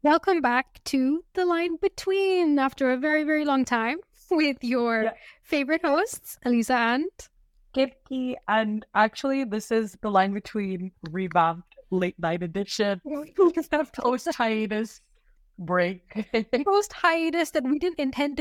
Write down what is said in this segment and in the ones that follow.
Welcome back to The Line Between after a very, very long time with your Yeah, favorite hosts, Elisa and Kipki, and actually, this is the line between revamped late night edition, post hiatus break. post hiatus that we didn't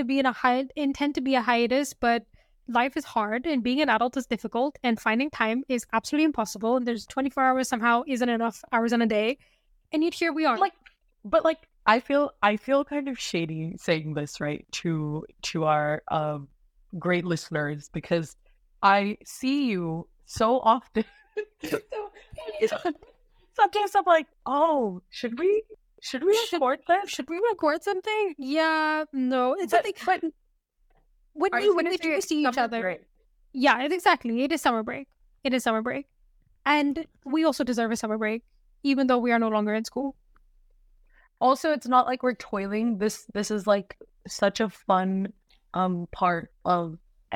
intend to be a hiatus, but life is hard and being an adult is difficult and finding time is absolutely impossible. And there's 24 hours somehow isn't enough hours in a day. And yet here we are. like, but I feel kind of shady saying this, right, to our great listeners because I see you so often. So, sometimes I'm like, oh, should we record this? Should we record something? Yeah, no. It's something But when are we you when gonna we say do it's see each summer other. break? Yeah, exactly. It is summer break. It is summer break. And we also deserve a summer break, even though we are no longer in school. Also, it's not like we're toiling. This is like such a fun part of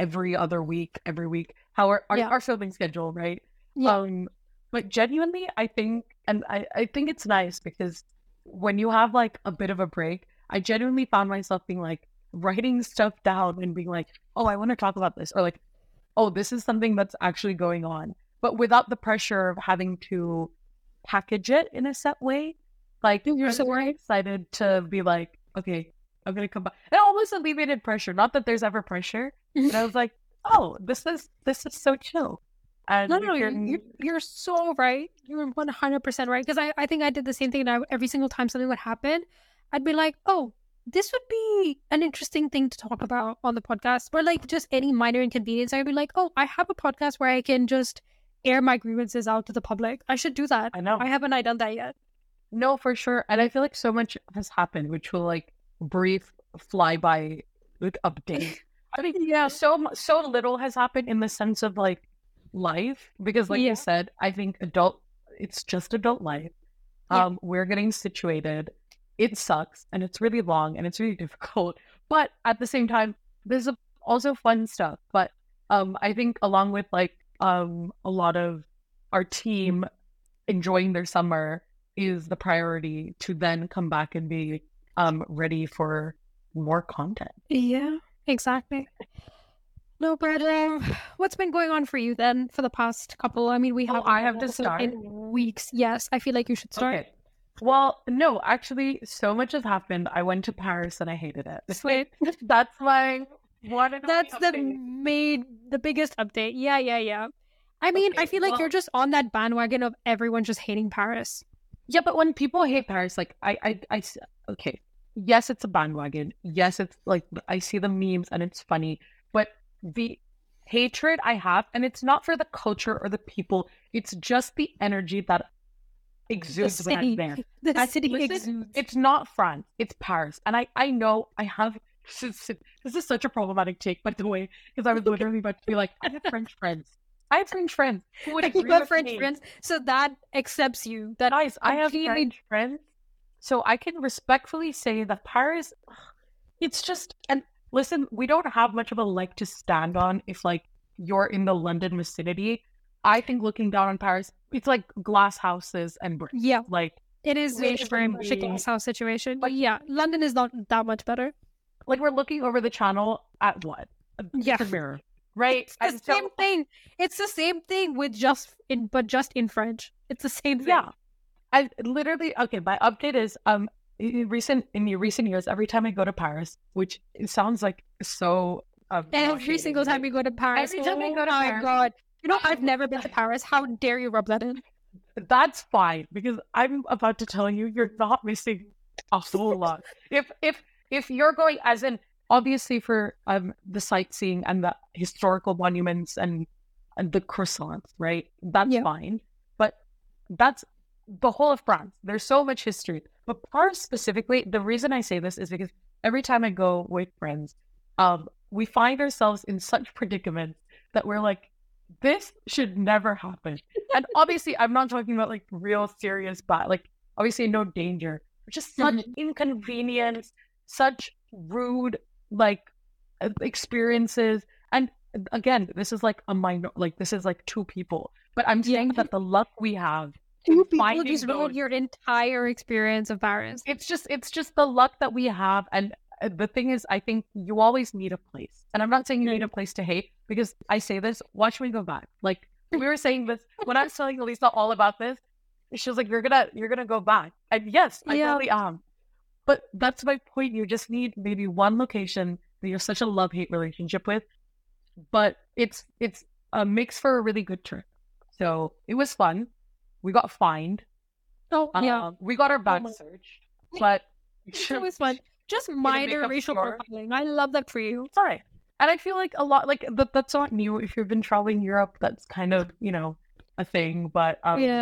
every week, how Yeah. our filming schedule, right? Yeah. But genuinely I think, and I think it's nice because when you have like a bit of a break, I genuinely found myself being like writing stuff down and being like, oh, I want to talk about this, or like, oh, this is something that's actually going on, but without the pressure of having to package it in a set way. Like, You're I so was very right. excited to be like, okay, I'm gonna come back. It almost alleviated pressure. Not that there's ever pressure, but I was like, oh, this is so chill, No, and no, we no, can. you're so right. You're 100% right. Because I think I did the same thing. And every single time something would happen, I'd be like, oh, this would be an interesting thing to talk about on the podcast. Or like just any minor inconvenience. I'd be like, oh, I have a podcast where I can just air my grievances out to the public. I should do that. I know, I haven't I done that yet. no, for sure, and I feel like so much has happened, which will like brief flyby like update. I mean, Yeah. so little has happened in the sense of like life because, like you Yeah. said, I think it's just adult life. Yeah. We're getting situated. It sucks and it's really long and it's really difficult. But at the same time, there's also fun stuff. But I think along with like a lot of our team enjoying their summer is the priority to then come back and be ready for more content. Yeah. Exactly. No, but what's been going on for you then for the past couple? I mean, we Oh, haven't I done have an to episode start. in weeks. Yes, I feel like you should start. Okay. Well, no, actually, so much has happened. I went to Paris and I hated it. Sweet. That's my one and only That's update. the biggest update. Yeah, yeah, yeah. I mean, I Okay, feel like you're well, just on that bandwagon of everyone just hating Paris. yeah, but when people hate Paris, like okay, yes, it's a bandwagon. Yes, it's like I see the memes and it's funny, but the hatred I have, and it's not for the culture or the people, it's just the energy that The exudes when I'm city, there. the And city listen, exudes. it's not France, it's Paris. And I know I have this is such a problematic take, by the way, because I was literally about to be like, I have French friends. I have French friends who would You agree have with French me. friends, so that accepts you. That Guys, I have completely. French friends. So I can respectfully say that Paris, it's just, and listen, we don't have much of a leg to stand on if like you're in the London vicinity. I think looking down on Paris, it's like glass houses and bricks. Yeah, Like it is very much a literally, glass house situation. like Yeah, London is not that much better. like we're looking over the channel at what? Yeah, Just a mirror, right? it's the And same so thing. It's the same thing with just in French. It's the same thing. yeah, I literally okay. My update is in the recent years, every time I go to Paris, which it sounds like so Every nauseating, single time right? we go to Paris. Every time I Oh go to my Paris, god. You know, I've I'm never been to Paris. How dare you rub that in? that's fine because I'm about to tell you you're not missing a whole lot. If you're going as in obviously for the sightseeing and the historical monuments and the croissants, right? That's Yeah. fine. But that's the whole of France. There's so much history. But Paris specifically, the reason I say this is because every time I go with friends, we find ourselves in such predicaments that we're like, this should never happen. And obviously, I'm not talking about like real serious bad, like obviously no danger, but just such Mhm. inconvenience, such rude like experiences. And again, this is like a minor, like this is like two people. But I'm Yeah. saying that the luck we have Two and people finding just ruined those. your entire experience of Paris. It's just the luck that we have. And the thing is, I think you always need a place. And I'm not saying you need a place to hate, because I say this, watch me go back. Like we were saying this when I was telling Elisa all about this, she was like, you're gonna go back. And yes, I Yeah. totally am. But that's my point. You just need maybe one location that you're such a love-hate relationship with, but it's a mix for a really good trip. So it was fun. We got fined. Oh, yeah. We got our bags my- searched, but It's always fun. Just a minor makeup racial store. profiling. I love that for you. it's all right. And I feel like a lot, like that's not new. If you've been traveling Europe, that's kind of a thing. But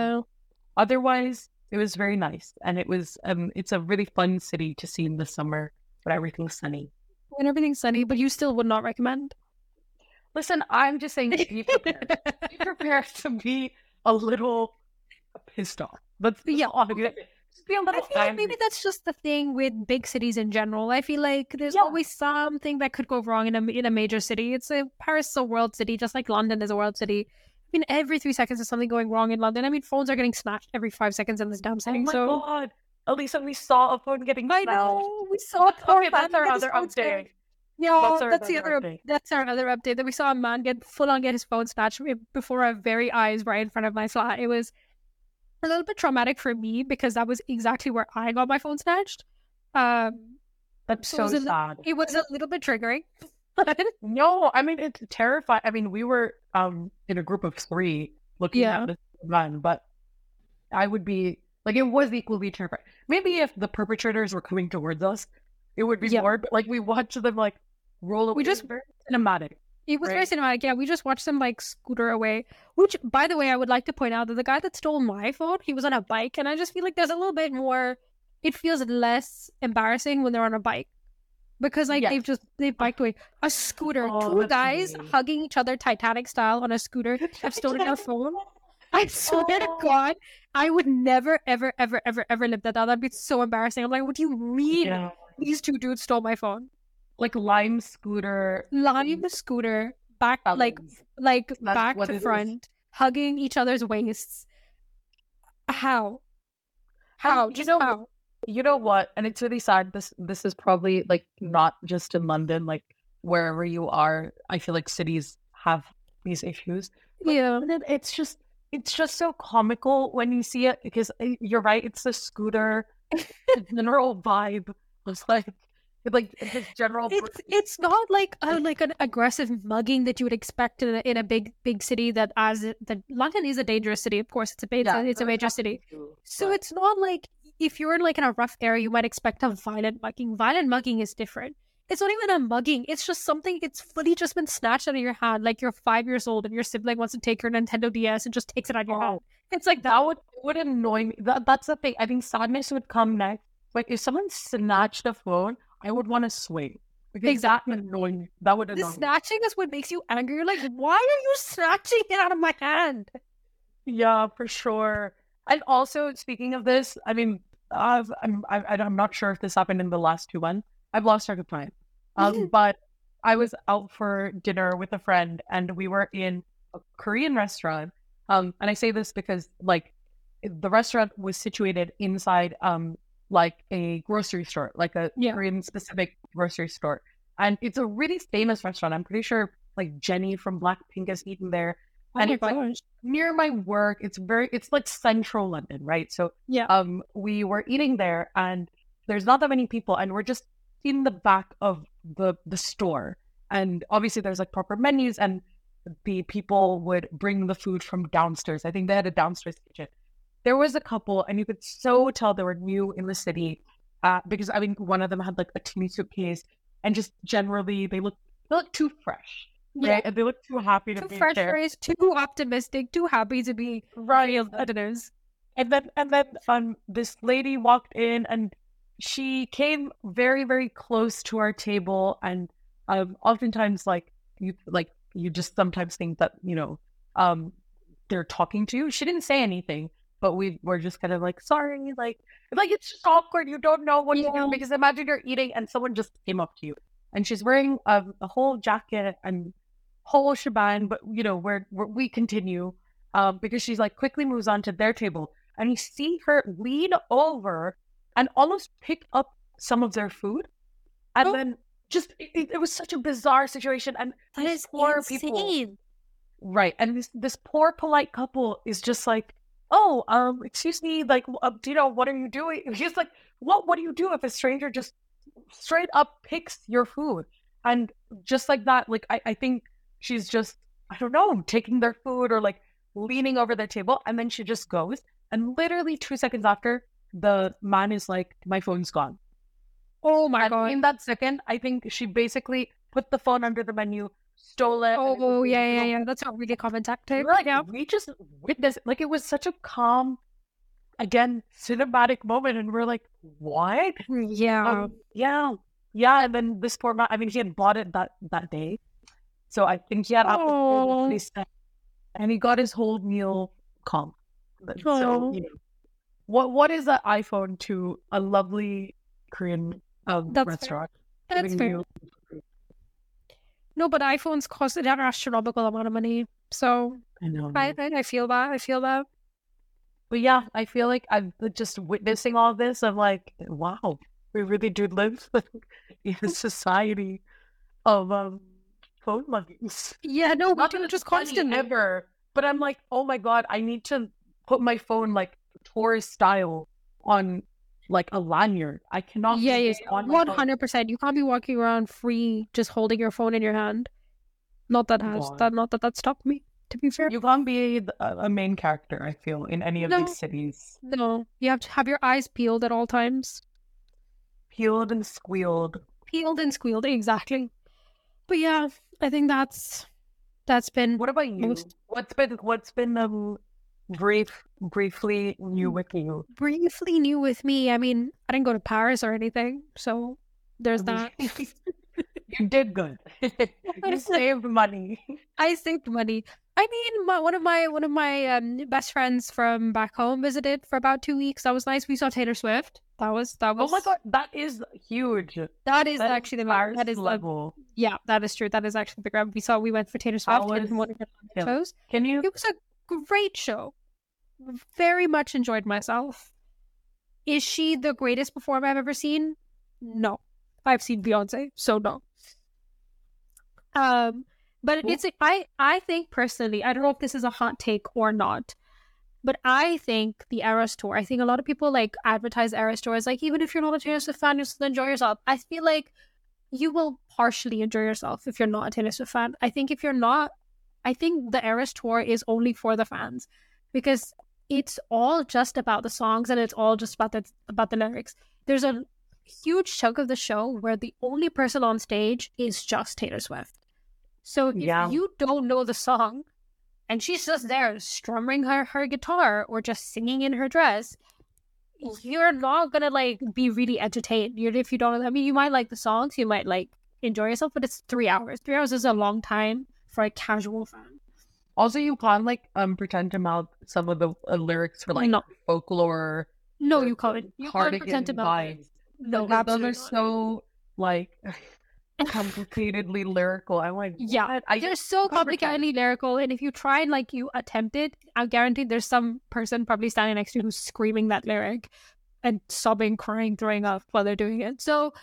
otherwise, it was very nice, and it's a really fun city to see in the summer when everything's sunny. When everything's sunny, but you still would not recommend. Listen, I'm just saying, be prepared. Be prepared to be a little pissed off. But Yeah. just be a I little feel like angry. maybe that's just the thing with big cities in general. I feel like there's Yeah. always something that could go wrong in a major city. Paris is a world city, just like London is a world city. I mean, every 3 seconds there's something going wrong in London. I mean, phones are getting snatched every 5 seconds in this damn Oh city. my so god. Elisa, we saw a phone getting I smashed. know we saw it. Okay, that's our other update. Yeah, That's that's our other update. That's our other update. That we saw a man get his phone snatched before our very eyes, right in front of my flat. It was a little bit traumatic for me because that was exactly where I got my phone snatched. That's So so it was sad. It was a little bit triggering. No, I mean it's terrifying. I mean, we were in a group of 3 looking Yeah. at this man, but I would be like, it was equally terrifying. Maybe if the perpetrators were coming towards us, it would be Yeah. more. But like we watched them like roll away. We just- It was very cinematic. It was very Right. cinematic. Yeah, we just watched them like scooter away. Which, by the way, I would like to point out that the guy that stole my phone, he was on a bike, and I just feel like there's a little bit more. It feels less embarrassing when they're on a bike because like Yes. they biked away. A scooter, Oh, 2 that's guys amazing. hugging each other Titanic style on a scooter have stolen a phone. I swear to Oh. God, I would never, ever, ever, ever, ever live that down. That'd be so embarrassing. I'm like, what do you mean Yeah. these 2 dudes stole my phone? Like Lime scooter. Lime scooter, back felons. like That's back what to it is. front, hugging each other's waists. How? How? you Just know, how? You know what? And it's really sad. This is probably like not just in London, like wherever you are. I feel like cities have these issues. But Yeah. it's just so comical when you see it, because you're right. It's the scooter, the general vibe was like this general. It's not like an aggressive mugging that you would expect in a big city that London is a dangerous city. Of course, it's a major city. So it's not like if you're like in a rough area, you might expect a violent mugging. Violent mugging is different. It's not even a mugging. It's just something. It's fully just been snatched out of your hand. Like you're 5 years old and your sibling wants to take your Nintendo DS and just takes it out of your hand. It's like that. That would annoy me. That's the thing. I think sadness would come next. Like if someone snatched a phone, I would want to swing. Because Exactly. That would annoy me. That would The annoy me. snatching is what makes you angry. You're like, why are you snatching it out of my hand? Yeah, for sure. And also, speaking of this, I mean, I'm not sure if this happened in the last 2 months. I've lost track of time. But I was out for dinner with a friend, and we were in a Korean restaurant. And I say this because, like, the restaurant was situated inside, like a grocery store, like a Yeah. Korean specific grocery store. And it's a really famous restaurant. I'm pretty sure, like, Jenny from Blackpink has eaten there. And it's like near my work. It's like central London, right? So Yeah. we were eating there, and there's not that many people, and we're just in the back of the store. And obviously there's like proper menus, and the people would bring the food from downstairs. I think they had a downstairs kitchen. There was a couple, and you could so tell they were new in the city, because I mean one of them had like a teeny suitcase, and just generally they look too fresh. Yeah. Right? And they look too happy to Too be fresh there. phrase, too optimistic, too happy to be real Londoners. And then this lady walked in, and she came very, very close to our table. And oftentimes you just sometimes think that, they're talking to you. She didn't say anything, but we were just kind of like, sorry, like it's just awkward. You don't know what to do, because imagine you're eating and someone just came up to you, and she's wearing a whole jacket and whole shebang. But we continue because she's like quickly moves on to their table. and you see her lean over and almost pick up some of their food. And Oh, then just, it was such a bizarre situation. And that these is poor people, insane. right. And this poor, polite couple is just like, oh, excuse me, like, you know, what are you doing? He's like, what do you do if a stranger just straight up picks your food? And just like that, like, I think she's just, I don't know, taking their food or like leaning over their table. And then she just goes. And literally 2 seconds after, the man is like, my phone's gone. Oh my And God. in that second, I think she basically put the phone under the menu, stole it. And it was Oh, this yeah, yeah, little, yeah. That's a really common tactic. we're like, Yeah. we just witnessed, like, it was such a calm, again, cinematic moment. And we're like, what? Yeah. Yeah. Yeah. And then this poor man, I mean, he had bought it that day. So I think he had Oh, pretty set, and he got his whole meal calm. So, oh. you know, what is an iPhone to a lovely Korean That's fair. restaurant? That's Giving fair. you, No, but iPhones cost an astronomical amount of money. So I know. I feel that. I feel that. But yeah, I feel like I'm just witnessing all this. I'm like, wow, we really do live in a society of phone monkeys. Yeah, no, we Not do that it's just funny constantly. ever, but I'm like, oh my God, I need to put my phone like tourist style on like a lanyard. I cannot Yeah, leave yeah, this on my phone. 100%. You can't be walking around free just holding your phone in your hand. Not that God. that stopped me, to be fair. You can't be a main character, I feel, in any of No, these cities. no. You have to have your eyes peeled at all times. Peeled and squealed. Peeled and squealed, exactly. But yeah, I think that's been What about you? most What's been briefly new with you? briefly new with me. I mean, I didn't go to Paris or anything, so there's that. You did good. You saved money. I saved money. I mean, one of my best friends from back home visited for about 2 weeks. That was nice. We saw Taylor Swift. That Oh was my God, that is huge. that is That is actually the Paris that is level. yeah, that is true. That is actually the grab. We went for Taylor How Swift was in one of her yeah. shows. Can you? It was a great show. Very much enjoyed myself. Is she the greatest performer I've ever seen? No. I've seen Beyonce, so no. But Who? it's I think personally, I don't know if this is a hot take or not, but I think the Eras tour, I think a lot of people like advertise Eras tour as like, even if you're not a Taylor Swift fan, you still enjoy yourself. I feel like you will partially enjoy yourself if you're not a Taylor Swift fan. I think if you're not, I think the Eras tour is only for the fans because it's all just about the songs and it's all just about the lyrics. There's a huge chunk of the show where the only person on stage is just Taylor Swift. So if Yeah. you don't know the song and she's just there strumming her guitar or just singing in her dress, you're not gonna like be really entertained. If you don't, I mean, you might like the songs, you might like enjoy yourself, but it's 3 hours. 3 hours is a long time for a casual fan. Also, you can't like pretend to mouth some of the lyrics for like No. folklore. No, or, you can't. You can't cardigan pretend to mouth it. vibes. No, Like, those absolutely are not. so like complicatedly lyrical. I'm like, Yeah, what? they're so can't pretend. complicatedly lyrical, and if you try and like you attempt it, I guarantee there's some person probably standing next to you who's screaming that lyric and sobbing, crying, throwing up while they're doing it. So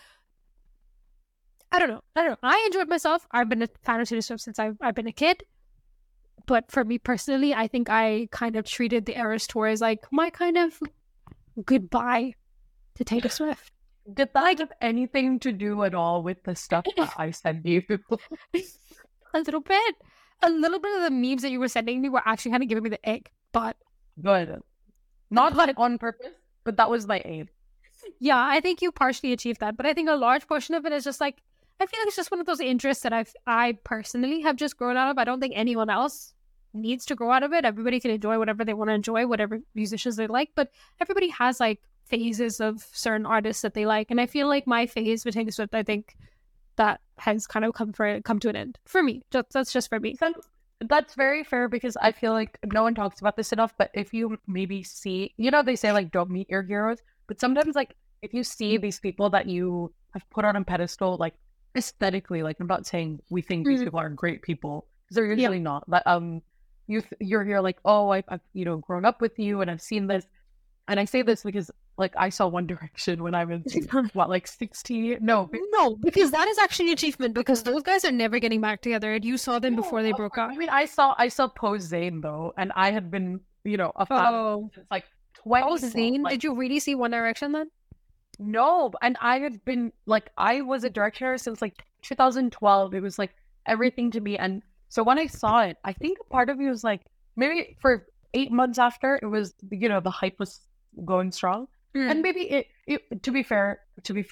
I don't know. I enjoyed myself. I've been a fan of Taylor Swift since I've been a kid. But for me personally, I think I kind of treated the Eras tour as like my kind of goodbye to Taylor Swift. Did that have anything to do at all with the stuff that I sent you? A little bit. A little bit of the memes that you were sending me were actually kind of giving me the ick. But Good. Not like on purpose, but that was my aim. yeah, I think you partially achieved that. But I think a large portion of it is just like, I feel like it's just one of those interests that I personally have just grown out of. I don't think anyone else needs to grow out of it. Everybody can enjoy whatever they want to enjoy, whatever musicians they like. But everybody has like phases of certain artists that they like. And I feel like my phase with Taylor Swift, I think that has kind of come to an end for me. That's just for me. That's very fair because I feel like no one talks about this enough. But if you maybe see, you know, they say like don't meet your heroes, but sometimes like if you see these people that you have put on a pedestal, like aesthetically, like I'm not saying we think these people are great people because they're usually not. But you're here like, oh, I've grown up with you and I've seen this. And I say this because like I saw One Direction when I was what, like 16? No, No, because that is actually an achievement because those guys are never getting back together and you saw them before they of broke course. up. I mean, I saw Post Zayn though, and I had been, a fan Oh, since like oh, 2012. Zayn, Like, did you really see One Direction then? no, and I had been like, I was a directioner since like 2012. It was like everything to me. And so when I saw it, I think a part of me was like, maybe for 8 months after, it was, the hype was going strong. And maybe to be fair,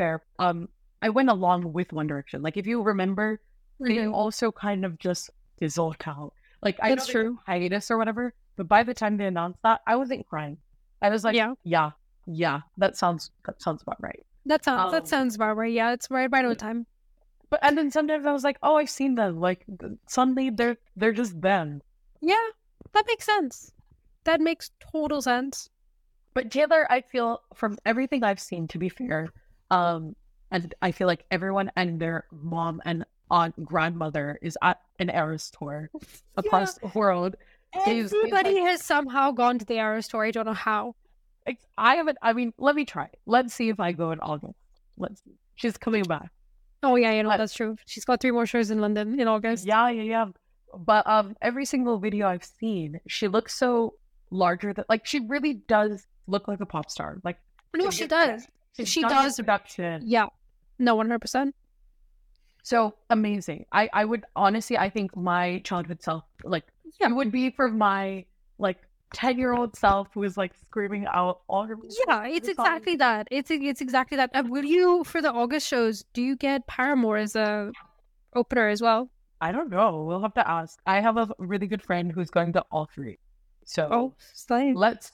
I went along with One Direction. Like, if you remember, they also kind of just fizzled out. Like, I know That's they true. took hiatus or whatever, but by the time they announced that, I wasn't crying. I was like, Yeah. yeah, that sounds about right. That sounds about right. Yeah, it's right on time. But and then sometimes I was like, oh, I've seen them. Like, suddenly they're just them. Yeah, that makes sense. That makes total sense. But Taylor, I feel from everything I've seen, to be fair, and I feel like everyone and their mom and aunt, grandmother is at an Eras tour across the world. Everybody has somehow gone to the Eras tour. I don't know how. I haven't. I mean, let me try. Let's see if I go in August. Let's see. She's coming back. Oh yeah, that's true. She's got 3 more shows in London in August. Yeah. But every single video I've seen, she looks so larger than, like, she really does look like a pop star. Like, no, she does. She does. Production. Yeah. No, 100%. So amazing. I would honestly, I think my childhood self, like, it would be for my like 10-year-old self who is like screaming out all her. Yeah, it's exactly that. It's exactly that. Will you, for the August shows, do you get Paramore as a opener as well? I don't know. We'll have to ask. I have a really good friend who's going to all 3. So same. let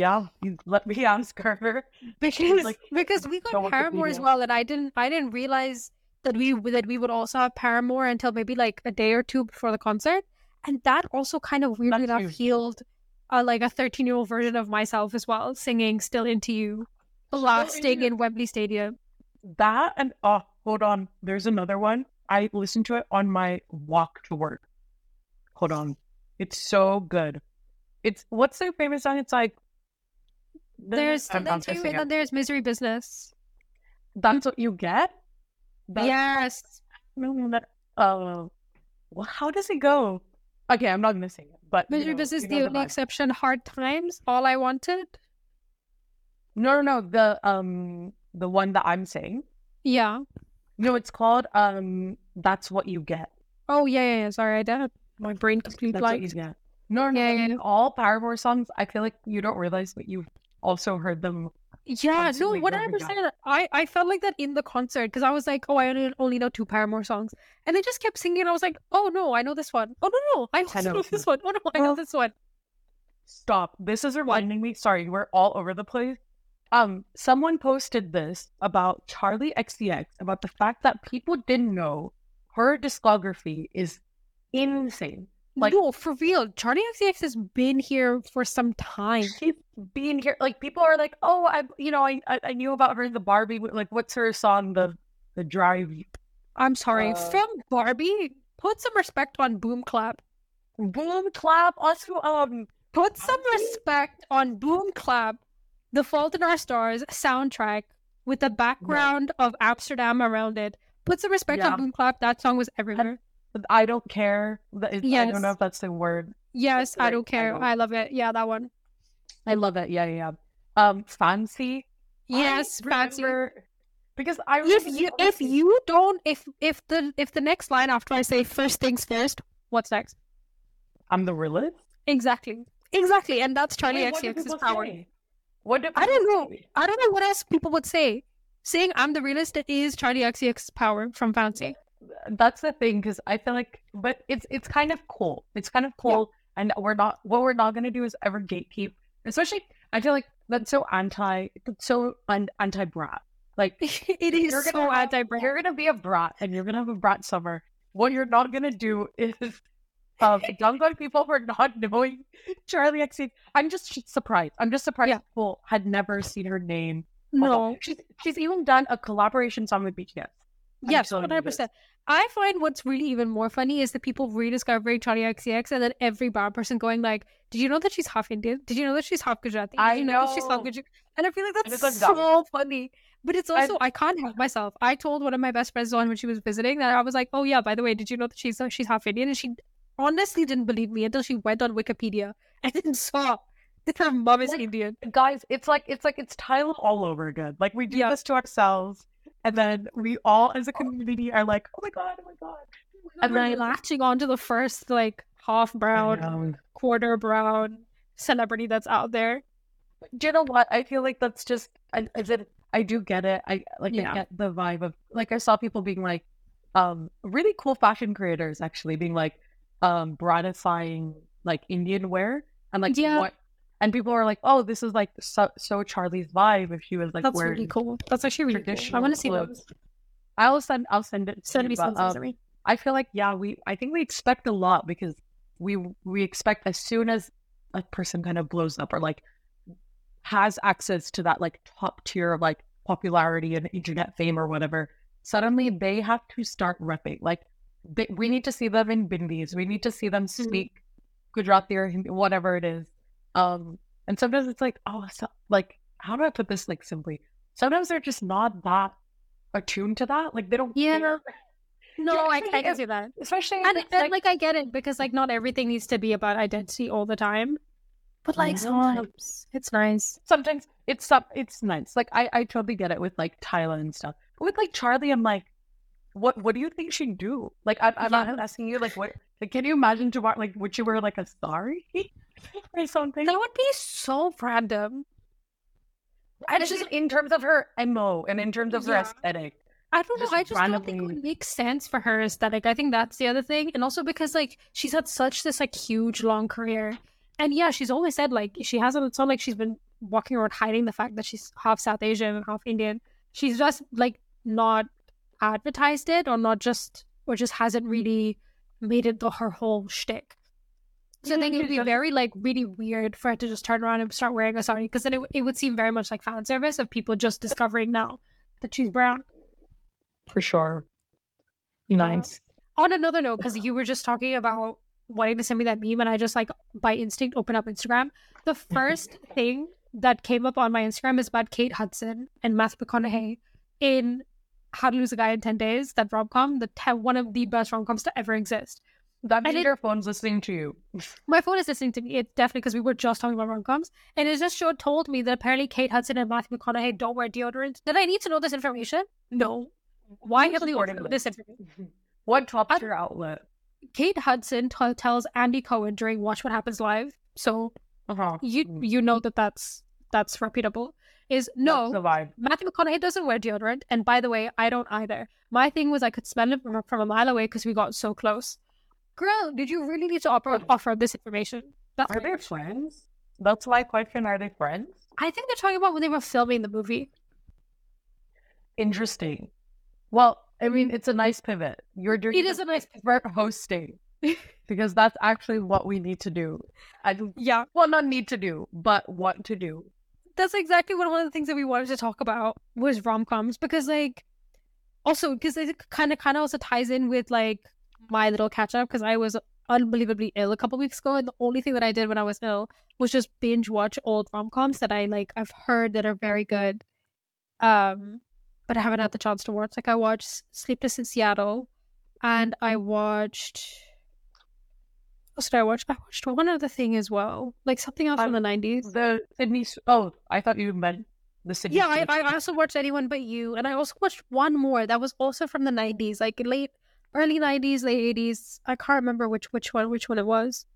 me ask her because we got Paramore as well, and I didn't realize that we would also have Paramore until maybe like a day or 2 before the concert, and that also kind of weirdly enough healed like a 13-year-old version of myself as well, singing "Still Into You," blasting in Wembley Stadium. That and hold on, there's another one. I listened to it on my walk to work. Hold on, it's so good. It's, what's their famous song? It's like, there's Still Into You, and then there's Misery Business. That's what you get. Yes. Well, how does it go? Okay, I'm not gonna sing it, but Misery Business, the only exception, Hard Times, All I Wanted. No, the one that I'm saying. Yeah. No, it's called That's What You Get. Oh yeah. Sorry, I did. My brain completely blanked. No, all Paramore songs, I feel like you don't realize, but you've also heard them. Yeah, no, 100%. I felt like that in the concert because I was like, oh, I only know 2 Paramore songs, and they just kept singing. I was like, oh no, I know this one. Oh no, I also know this one. Oh no, I know this one. Stop. This is reminding me. Sorry, we're all over the place. Someone posted this about Charli XCX, about the fact that people didn't know her discography is insane. Like, no, for real, Charli XCX has been here for some time. She's been here. Like, people are like, oh, I knew about her in the Barbie. Like, what's her song? The Drive. I'm sorry, from Barbie. Put some respect on Boom Clap. Boom Clap. Also, put some respect on Boom Clap. The Fault in Our Stars soundtrack with the background of Amsterdam around it. Put some respect on Boom Clap. That song was everywhere. I don't care. Yes. I don't know if that's the word. Yes, I don't care. I love it. Yeah, that one. I love it. Yeah. Fancy. Yes, Fancy. Because if the next line after I say first things first, what's next? I'm the realist. Exactly, and that's Charli XCX's power. I don't know. I don't know what else people would say. Saying I'm the realist is Charli XCX's power from Fancy. That's the thing, because I feel like, but it's kind of cool. It's kind of cool, and we're not gonna do is ever gatekeep. Especially, I feel like that's so anti-brat. Like, it is so anti-brat. You're gonna be a brat, and you're gonna have a brat summer. What you're not gonna do is dunk on people for not knowing Charli XCX. I'm just surprised. People had never seen her name. No, she's even done a collaboration song with BTS. Yes, telling you this. 100%. I find what's really even more funny is the people rediscovering Charlie XCX and then every brown person going like, did you know that she's half Indian? Did you know that she's half Gujarati? Did you know that she's half know. Gujarati? And I feel like And that's it's like, so funny. But it's also, and I can't help myself. I told one of my best friends on when she was visiting that I was like, oh yeah, by the way, did you know that she's half Indian? And she honestly didn't believe me until she went on Wikipedia and then saw that her mom is like, Indian. guys, it's Tyler all over again. Like we do Yeah. this to ourselves, and then we all as a community are like, oh my god, oh my god. And And then then latching onto the first like half brown, quarter brown celebrity that's out there. do you know what? I feel like that's just I do get it. I Yeah. get the vibe of like I saw people being like really cool fashion creators actually being like broadifying like Indian wear and like Yeah. what and people are like, oh, this is like so Charlie's vibe if she was like That's wearing really cool. That's actually really cool. I traditional want to see clothes. those. I'll send it to Send you, me but, some sesame. I feel like I think we expect a lot because we expect as soon as a person kind of blows up or like has access to that like top tier of like popularity and internet fame or whatever, suddenly they have to start repping. Like we need to see them in bindis. We need to see them speak Gujarati or Hindi, whatever it is. And sometimes it's like, oh, so, like how do I put this like simply? Sometimes they're just not that attuned to that. Like they don't care. No, I especially can see that. Especially if And it's like I get it because like not everything needs to be about identity all the time. But like sometimes it's nice. sometimes it's nice. Like I totally get it with like Tyla and stuff. But with like Charlie, I'm like, what do you think she'd do? Like I'm not asking you like what like can you imagine tomorrow like would you wear like a sari or something? That would be so random. And just in terms of her MO and in terms of her aesthetic. I don't know. Just I just don't think it randomly- would make sense for her aesthetic. I think that's the other thing. And also because like she's had such this like huge long career. And yeah, she's always said like she hasn't it's not like she's been walking around hiding the fact that she's half South Asian and half Indian. She's just like not advertised it or just hasn't really made it her whole shtick. So I think it would be very like really weird for her to just turn around and start wearing a sari because then it would seem very much like fan service of people just discovering now that she's brown. For sure. Nice. On another note, because you were just talking about wanting to send me that meme, and I just like by instinct open up Instagram. The first thing that came up on my Instagram is about Kate Hudson and Matthew McConaughey in How to Lose a Guy in 10 Days, that rom-com, one of the best rom-coms to ever exist. That means your phone's listening to you. My phone is listening to me. It's definitely because we were just talking about rom-coms. And it just told me that apparently Kate Hudson and Matthew McConaughey don't wear deodorant. Did I need to know this information? No. Why have you know this information? What top tier outlet? Kate Hudson tells Andy Cohen during Watch What Happens Live. So you know that's reputable. Is no, that's the vibe. Matthew McConaughey doesn't wear deodorant. And by the way, I don't either. My thing was I could smell it from a mile away because we got so close. Girl, did you really need to offer up this information? Are they friends? That's my question. Are they friends? I think they're talking about when they were filming the movie. Interesting. Well, I mean, it's a nice pivot. You're doing it is a nice pivot. Hosting. Because that's actually what we need to do. Yeah. Well, not need to do, but want to do. That's exactly one of the things that we wanted to talk about was rom-coms because like also because it kind of also ties in with like my little catch up because I was unbelievably ill a couple weeks ago and the only thing that I did when I was ill was just binge watch old rom-coms that I've heard that are very good. But I haven't had the chance to watch. Like I watched Sleepless in Seattle and I watched what did I watch? I watched one other thing as well. Like something else from the 90s. The Sydney I thought you meant the Sydney. Yeah, I also watched Anyone But You and I also watched one more that was also from the 90s, like early 90s, late 80s. I can't remember which one it was.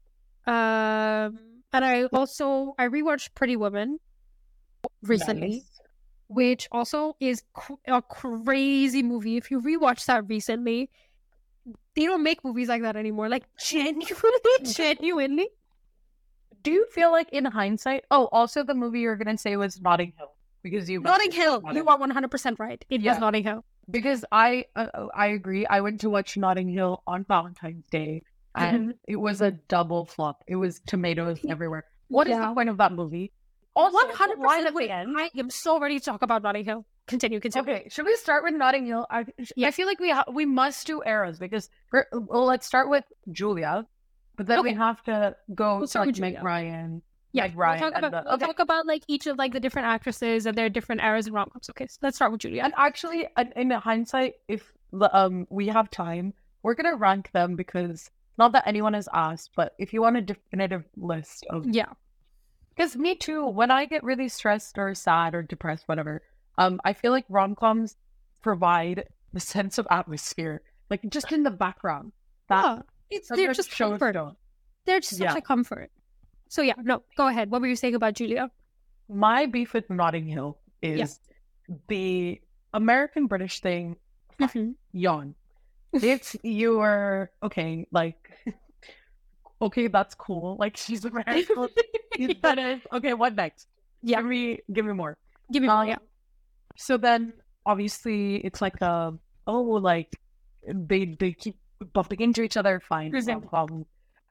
And I rewatched Pretty Woman recently. Nice. Which also is a crazy movie. If you rewatch that recently, they don't make movies like that anymore. Like, genuinely. Do you feel like in hindsight... Oh, also the movie you were going to say was Notting Hill. Because Notting Hill. You are 100% right. It was Notting Hill. Because I agree. I went to watch Notting Hill on Valentine's Day. And it was a double flop. It was tomatoes everywhere. What is the point of that movie? Also, 100%. I am so ready to talk about Notting Hill. continue. Okay, should we start with Notting Hill? I feel like we must do eras because let's start with Julia, but then we have to go We'll to start like with Julia. Meg Ryan. Yeah, Meg Ryan. we'll talk about like each of like the different actresses and their different eras in rom-coms. Okay, so let's start with Julia. And actually, in hindsight, if we have time, we're gonna rank them because not that anyone has asked, but if you want a definitive list of because me too, when I get really stressed or sad or depressed, whatever, I feel like rom-coms provide the sense of atmosphere, like just in the background. They're just comfort. They're just such a comfort. So yeah, no, go ahead. What were you saying about Julia? My beef with Notting Hill is the American British thing. Yawn. It's okay, like okay, that's cool. Like she's American. Okay, what next? Yeah. Give me more. Give me more, yeah. So then obviously it's like like they keep bumping into each other, fine. No problem.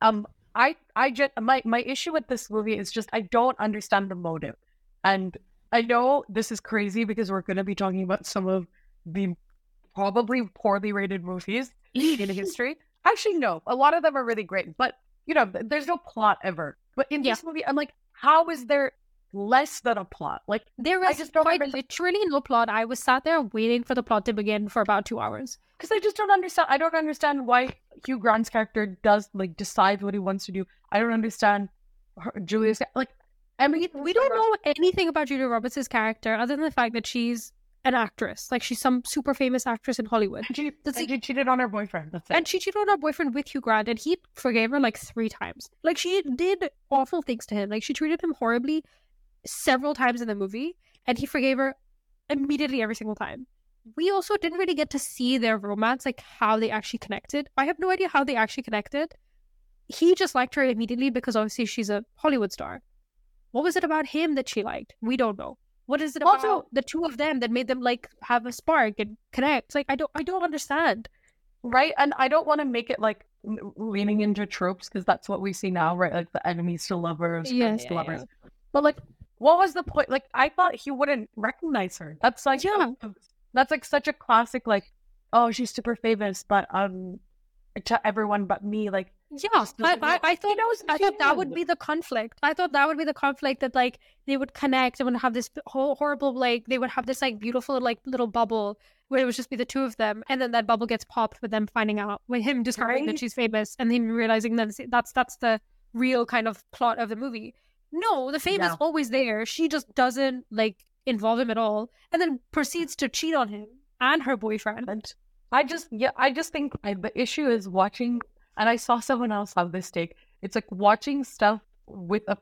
My issue with this movie is just I don't understand the motive. And I know this is crazy because we're gonna be talking about some of the probably poorly rated movies in history. Actually, no, a lot of them are really great, but there's no plot ever. But in this movie, I'm like, how is there less than a plot? Like there was literally no plot. I was sat there waiting for the plot to begin for about 2 hours because I just don't understand. I don't understand why Hugh Grant's character does like decides what he wants to do. I don't understand Julia's like. I mean, we don't know anything about Julia Roberts' character other than the fact that she's an actress. Like she's some super famous actress in Hollywood. She cheated on her boyfriend. That's it. And she cheated on her boyfriend with Hugh Grant, and he forgave her like 3 times. Like she did awful things to him. Like she treated him horribly several times in the movie, and he forgave her immediately every single time. We also didn't really get to see their romance, like how they actually connected. I have no idea how they actually connected. He just liked her immediately because obviously she's a Hollywood star. What was it about him that she liked? We don't know. What is it about the two of them that made them like have a spark and connect? Like I don't understand. Right? And I don't want to make it like leaning into tropes because that's what we see now, right? Like the enemies to lovers, friends to lovers. But like, what was the point? Like, I thought he wouldn't recognize her. That's like, that's like such a classic. Like, oh, she's super famous, but to everyone but me. Like, I thought that would be the conflict. I thought that would be the conflict that like they would connect and would have this whole horrible like they would have this like beautiful like little bubble where it would just be the two of them, and then that bubble gets popped with them finding out, with him discovering that she's famous, and then realizing that that's the real kind of plot of the movie. No, the fame is always there. She just doesn't like involve him at all, and then proceeds to cheat on him and her boyfriend. And I just think the issue is watching, and I saw someone else have this take. It's like watching stuff with a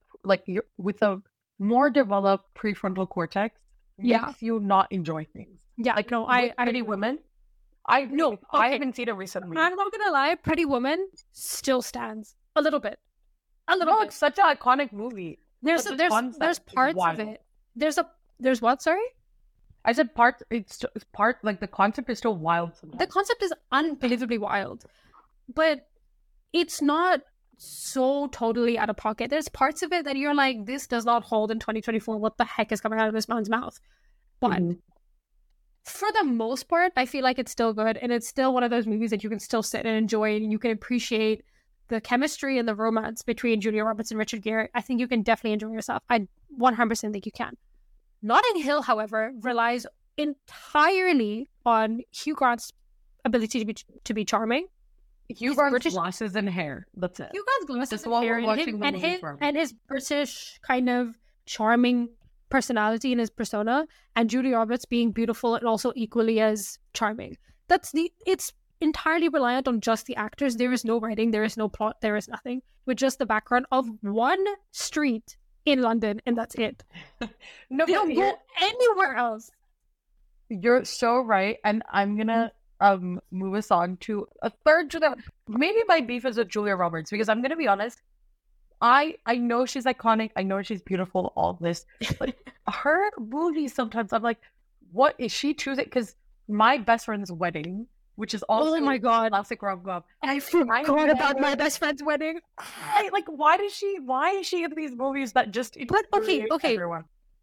more developed prefrontal cortex makes you not enjoy things. Yeah, like no, Pretty Women. I haven't seen it recently. I'm not gonna lie, Pretty Woman still stands a little bit. It's such an iconic movie. There's parts of it. There's what? Sorry, I said part. It's part like the concept is still wild. Sometimes. The concept is unbelievably wild, but it's not so totally out of pocket. There's parts of it that you're like, this does not hold in 2024. What the heck is coming out of this man's mouth? But for the most part, I feel like it's still good, and it's still one of those movies that you can still sit and enjoy, and you can appreciate the chemistry and the romance between Julia Roberts and Richard Gere. I think you can definitely enjoy yourself. I 100% think you can. Notting Hill, however, relies entirely on Hugh Grant's ability to be charming. Hugh Grant's glasses and hair. That's it. Hugh Grant's glasses and hair and his British kind of charming personality and his persona, and Julia Roberts being beautiful and also equally as charming. It's entirely reliant on just the actors. There is no writing, there is no plot, there is nothing, with just the background of one street in London, and that's it. No, they don't go anywhere else. You're so right, and I'm gonna move us on to a third to the maybe my beef is with Julia Roberts, because I'm gonna be honest, I know she's iconic, I know she's beautiful, all this, but her movies sometimes I'm like, what is she choosing? Because My Best Friend's Wedding, which is also my god, classic rom-com. I forgot about My Best Friend's Wedding. Why is she in these movies that just okay everyone?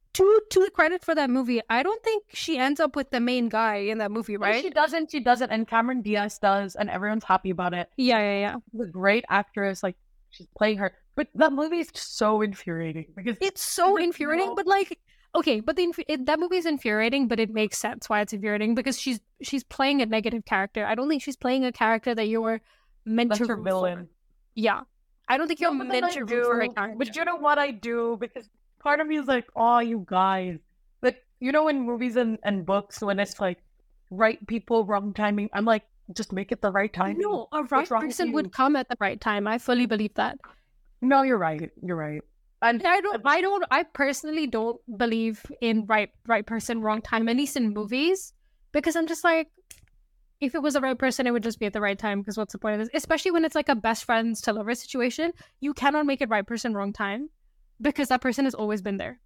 to the credit for that movie, I don't think she ends up with the main guy in that movie, No, right? she doesn't. She doesn't. And Cameron Diaz does, and everyone's happy about it. Yeah. She's a great actress. Like, she's playing her. But that movie is just so infuriating because It's so infuriating, but like, okay, but that movie is infuriating, but it makes sense why it's infuriating because she's playing a negative character. I don't think she's playing a character that you were meant that's to her root villain. for. Yeah, I don't think you're No, but then meant I to root for a do. character. But you know what I do? Because part of me is like, oh, you guys. Like, you know, in movies and books, when it's like, right people, wrong timing, I'm like, just make it the right time. No, a right What's wrong with person you? would come at the right time. I fully believe that. No, you're right. You're right. And I personally don't believe in right person, wrong time, at least in movies, because I'm just like, if it was the right person, it would just be at the right time, because what's the point of this? Especially when it's like a best friends to lover situation, you cannot make it right person, wrong time, because that person has always been there.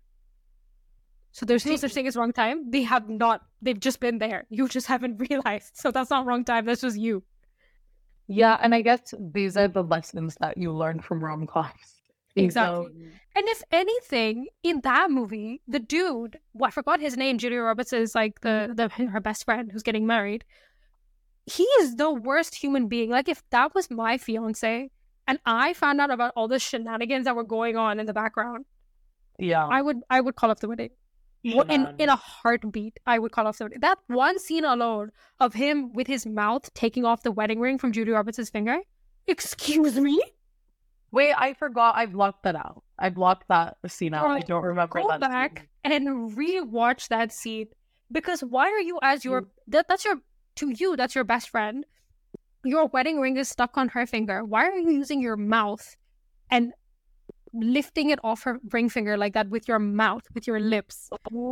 So there's no such thing as wrong time. They've just been there. You just haven't realized. So that's not wrong time. That's just you. yeah, and I guess these are the lessons that you learn from rom-coms. Exactly. So, And if anything, in that movie, the dude, I forgot his name, Julia Roberts is like her best friend who's getting married. He is the worst human being. Like, if that was my fiance and I found out about all the shenanigans that were going on in the background, yeah. I would call off the wedding. In a heartbeat, I would call off the wedding. That one scene alone of him with his mouth taking off the wedding ring from Julia Roberts' finger. Excuse me? Wait, I forgot. I blocked that out. I blocked that scene out. I Alright, don't remember Go that back scene. and rewatch that scene, because why are you, as your that's your best friend, your wedding ring is stuck on her finger. Why are you using your mouth and lifting it off her ring finger like that with your mouth, with your lips?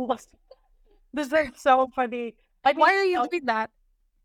This is so funny. Why are you doing that?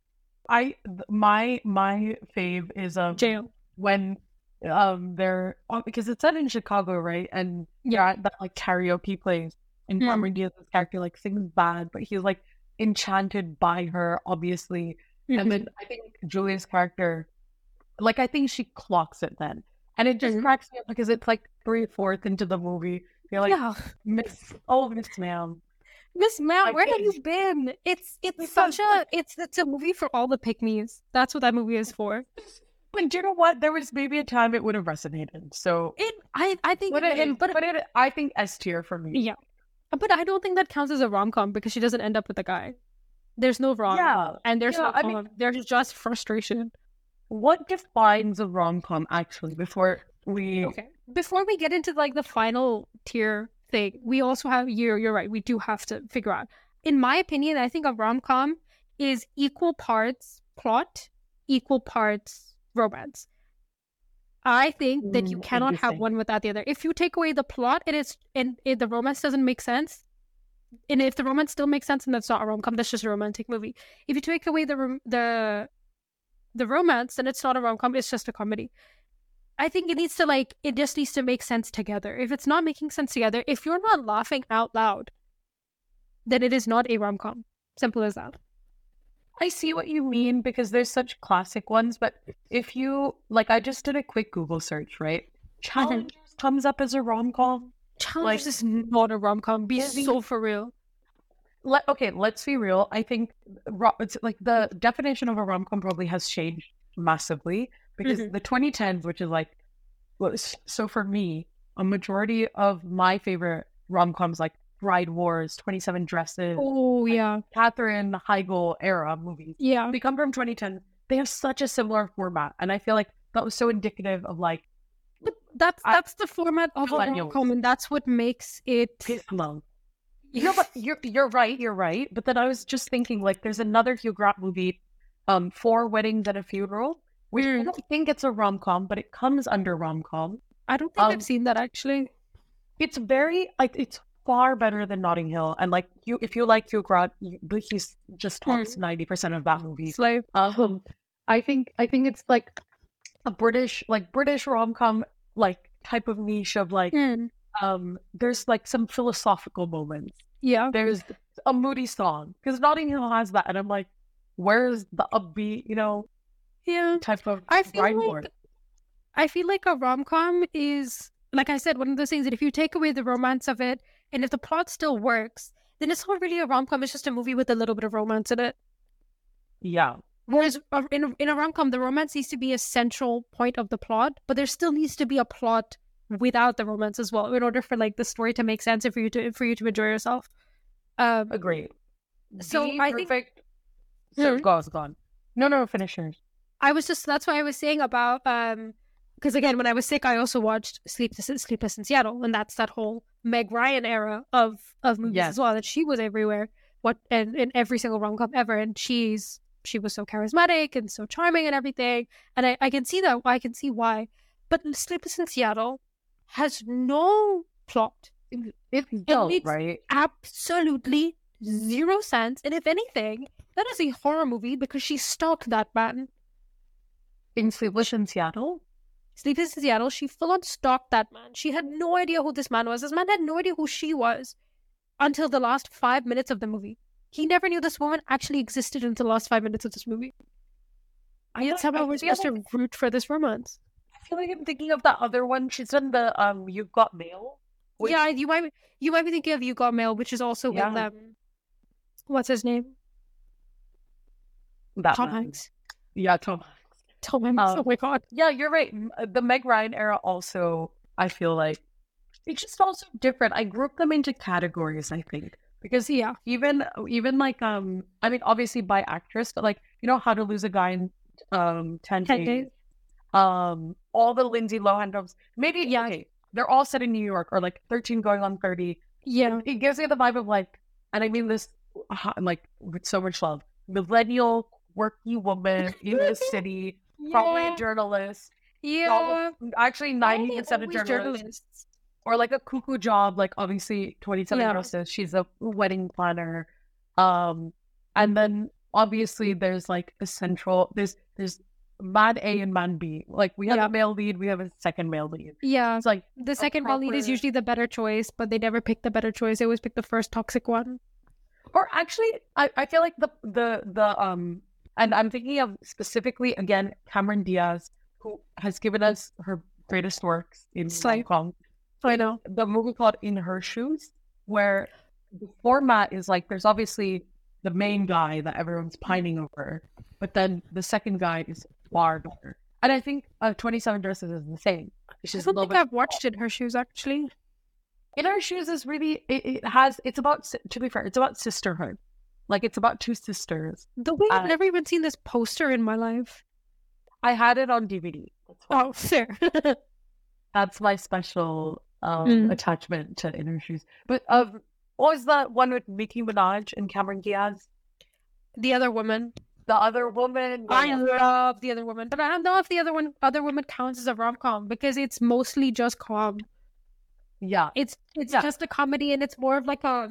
My fave is Jail. when they're because it's set in Chicago, right? And Yeah. that like karaoke place, and Cameron Diaz's character like sings bad, but he's like enchanted by her, obviously. And then I think Julia's character, like, I think she clocks it then, and it just cracks me up because it's like 3/4 into the movie. You're like, Yeah. Miss Ma'am. Miss Mount, I where have can't- you been? It's Because, such a it's a movie for all the pick-me's. That's what that movie is for. But you know what? There was maybe a time it would have resonated. So I think I think S tier for me. yeah. But I don't think that counts as a rom-com because she doesn't end up with the guy. There's no rom. Yeah. And there's Yeah, no com. There's just frustration. What defines a rom-com actually before we Before we get into like the final tier thing, we also have you're right, we do have to figure out. In my opinion, I think a rom-com is equal parts plot, equal parts romance. I think that you cannot have interesting. one without the other. If you take away the plot, if the romance doesn't make sense, and if the romance still makes sense, then that's not a rom-com. That's just a romantic movie. If you take away the romance, then it's not a rom-com. It's just a comedy. I think it just needs to make sense together. If it's not making sense together, if you're not laughing out loud, then it is not a rom-com. Simple as that. I see what you mean because there's such classic ones, but if you like, I just did a quick Google search, right? Challengers comes up as a rom-com. Challengers is not a rom-com. Be so for real. Let's be real. I think it's like the definition of a rom-com probably has changed massively because the 2010s, which is like, so for me, a majority of my favorite rom-coms like Bride Wars, 27 Dresses, Oh yeah, Katherine Heigl era movies. yeah. They come from 2010. They have such a similar format, and I feel like that was so indicative of like But that's the format of a Millennials. rom-com, and that's what makes it. peace and love. No, but you're right. But then I was just thinking, like, there's another Hugh Grant movie, 4 Weddings and a Funeral, which I don't think it's a rom-com, but it comes under rom-com. I don't think I've seen that actually. It's very like it's far better than Notting Hill, and like if you like Hugh Grant, he's just tops 90% of that movie. Slave. I think it's like a British rom-com like type of niche of like there's like some philosophical moments. Yeah. There's a moody song because Notting Hill has that, and I'm like, where's the upbeat, Yeah. type of I Bride feel Wars? like a rom-com is like I said, one of those things that if you take away the romance of it, and if the plot still works, then it's not really a rom-com. It's just a movie with a little bit of romance in it. Yeah. Whereas in a rom-com, the romance needs to be a central point of the plot, but there still needs to be a plot without the romance as well, in order for like the story to make sense and for you to enjoy yourself. Agreed. So I think So go on. No, finish yours. that's why I was saying about because again, when I was sick, I also watched Sleepless in Seattle, and that's that whole Meg Ryan era of movies as well. That she was everywhere, and in every single rom-com ever, and she was so charismatic and so charming and everything, and I can see that. I can see why, but Sleepless in Seattle has no plot. It makes right? Absolutely zero sense, and if anything, that is a horror movie because she stalked that man. In Sleepless in Seattle? Sleepless in Seattle, she full-on stalked that man. She had no idea who this man was. This man had no idea who she was until the last 5 minutes of the movie. He never knew this woman actually existed until the last 5 minutes of this movie. And somehow we're supposed to root for this romance. I feel like I'm thinking of that other one. She's in the You've Got Mail. Which... Yeah, you might be thinking of You Got Mail, which is also with what's his name? Tom Hanks. Yeah, Tom Hanks. Oh my god. Yeah, you're right. The Meg Ryan era also, I feel like, it's just also different. I group them into categories, I think. Because even like I mean, obviously by actress, but like, you know, How to Lose a Guy in 10 Days. All the Lindsay Lohan films. Maybe okay, they're all set in New York, or like 13 Going on 30. Yeah. It gives me the vibe of like, and I mean this like with so much love, millennial quirky woman in the city, probably a journalist. Yeah. Actually 90% of journalists. Or like a cuckoo job, like obviously 27 Dresses, she's a wedding planner. And then obviously there's like a central, there's man A and man B. Like we have a male lead, we have a second male lead. Yeah. It's like the second male lead is usually the better choice, but they never pick the better choice. They always pick the first toxic one. Or actually, I feel like and I'm thinking of specifically again Cameron Diaz, who has given us her greatest works in Hong Kong. I know. The movie called In Her Shoes, where the format is like there's obviously the main guy that everyone's pining over, but then the second guy is far better. And I think 27 Dresses is the same. I don't think I've watched In Her Shoes actually. In Her Shoes is really it's about, to be fair, it's about sisterhood. Like it's about two sisters. The way I've never even seen this poster in my life. I had it on DVD. Oh, fair. That's my special attachment to In Her Shoes. But what was that one with Nicki Minaj and Cameron Diaz? The Other Woman. The Other Woman. I love The Other Woman, but I don't know if the Other Woman counts as a rom-com because it's mostly just calm. Yeah, it's just a comedy, and it's more of like a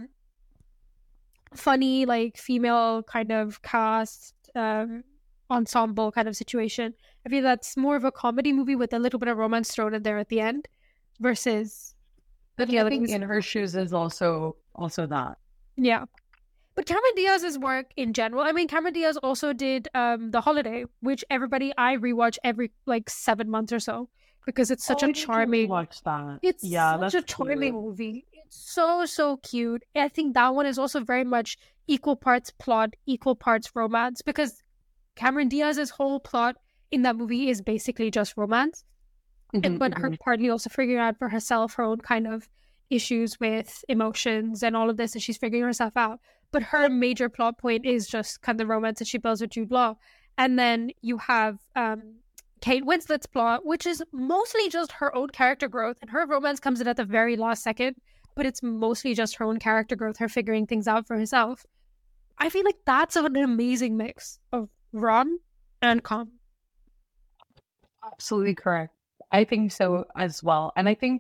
funny, like female kind of cast ensemble kind of situation. I feel that's more of a comedy movie with a little bit of romance thrown in there at the end, versus the other thing. In Her Shoes is also that. Yeah, but Cameron Diaz's work in general. I mean, Cameron Diaz also did The Holiday, which I rewatch every like 7 months or so because it's such a charming. Watch that. It's such a charming movie. It's so cute. I think that one is also very much equal parts plot, equal parts romance, because Cameron Diaz's whole plot in that movie is basically just romance. But her partly also figuring out for herself her own kind of issues with emotions and all of this, and she's figuring herself out. But her major plot point is just kind of the romance that she builds with Jude Law. And then you have Kate Winslet's plot, which is mostly just her own character growth, and her romance comes in at the very last second, but it's mostly just her own character growth, her figuring things out for herself. I feel like that's an amazing mix of rom and com. Absolutely correct. I think so as well. And I think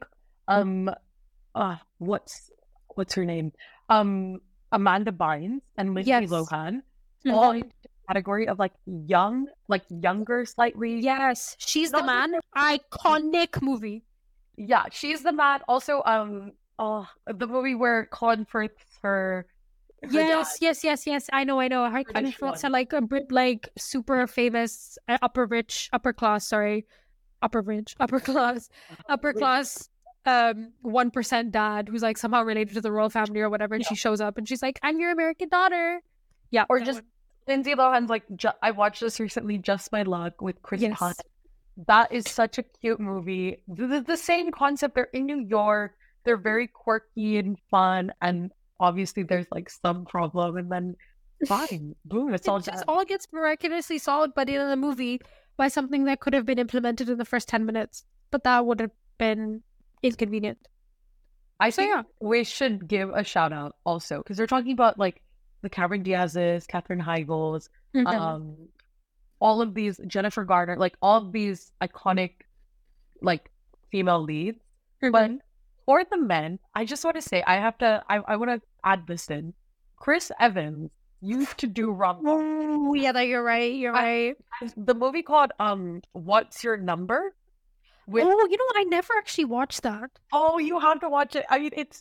what's her name? Amanda Bynes and Lindsay Lohan all in the category of like younger slightly. Yes, She's the Man. Iconic movie. Yeah, She's the Man. Also, the movie where Colin Firth's her yes. I know. Her Colin Firth's like a bit like super famous upper class 1% dad who's like somehow related to the royal family or whatever, and she shows up and she's like, I'm your American daughter. Yeah. Or just Lindsay Lohan's like, I watched this recently, Just My Luck with Chris Pine. That is such a cute movie. The same concept. They're in New York. They're very quirky and fun. And obviously there's like some problem. And then fine. Boom. It's all just all gets miraculously solved by the end of the movie by something that could have been implemented in the first 10 minutes. But that would have been inconvenient. I think we should give a shout out also. Because they're talking about like the Cameron Diaz's, Katherine Heigl's, all of these, Jennifer Garner, like all of these iconic like female leads. But for the men, I just want to say I want to add this in. Chris Evans used to do rom-com. Oh yeah, that you're right. The movie called What's Your Number? You know what? I never actually watched that. Oh, you have to watch it. I mean, it's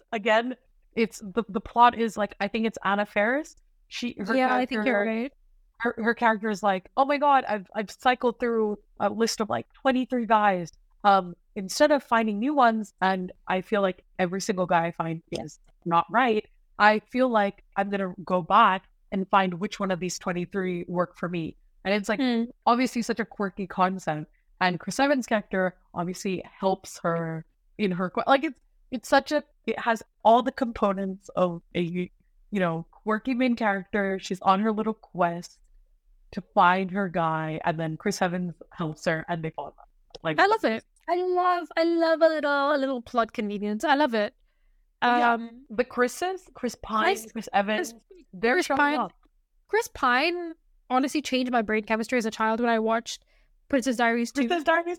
the plot is like, I think it's Anna Faris. I think you're right. Her character is like, oh my god, I've cycled through a list of like 23 guys. Instead of finding new ones, and I feel like every single guy I find is not right, I feel like I'm gonna go back and find which one of these 23 work for me. And it's like obviously such a quirky concept. And Chris Evans' character obviously helps her in her like it has all the components of a quirky main character. She's on her little quest to find her guy, and then Chris Evans helps her, and they fall in love. Like, I love it. I love a little plot convenience. I love it. The Chris Pine, Chris Evans, they're showing up. Chris Pine honestly changed my brain chemistry as a child when I watched Princess Diaries 2. Princess Diaries.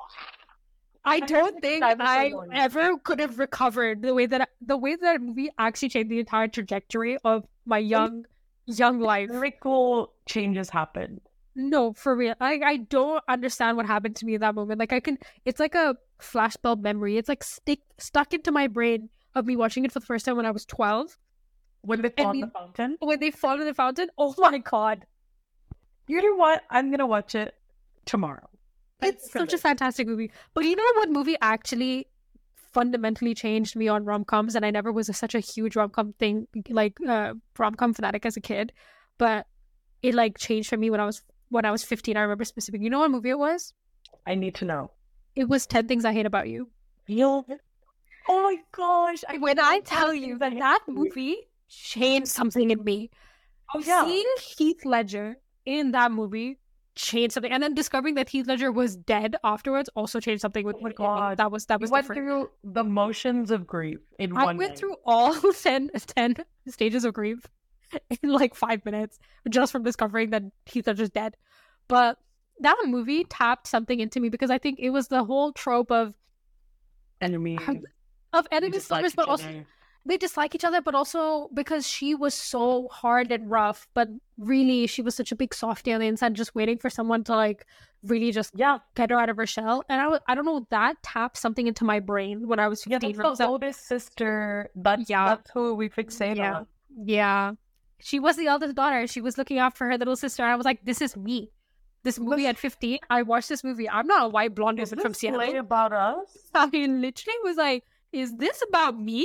I don't think I ever could have recovered the way that movie actually changed the entire trajectory of my young life. Very cool changes happened. No, for real. I don't understand what happened to me in that moment. Like it's like a flashbulb memory. It's like stuck into my brain of me watching it for the first time when I was 12. When they fall in the fountain? When they fall in the fountain? Oh my god. You know what? I'm going to watch it tomorrow. It's such a fantastic movie. But you know what movie actually fundamentally changed me on rom-coms? And I never was such a huge rom-com rom-com fanatic as a kid. But it like changed for me when I was 15. I remember specifically. You know what movie it was? I need to know. It was 10 Things I Hate About You. Oh my gosh. When I tell you that movie changed something in me. Oh yeah. Seeing Heath Ledger in that movie changed something, and then discovering that Heath Ledger was dead afterwards also changed something with me. That was you went through the motions of grief in one I went through all 10 stages of grief in like 5 minutes just from discovering that Heath Ledger's dead. But that movie tapped something into me because I think it was the whole trope of enemies lovers, but also they dislike each other, but also because she was so hard and rough, but really she was such a big softie on the inside, just waiting for someone to like really just get her out of her shell. And I don't know, that tapped something into my brain when I was 15. Yeah, that's the oldest sister. That's who we fixate on. Yeah. She was the eldest daughter. She was looking after her little sister. I was like, this is me. This movie at 15, I watched this movie. I'm not a white blonde woman from Seattle. Is this about us? I literally was like, is this about me?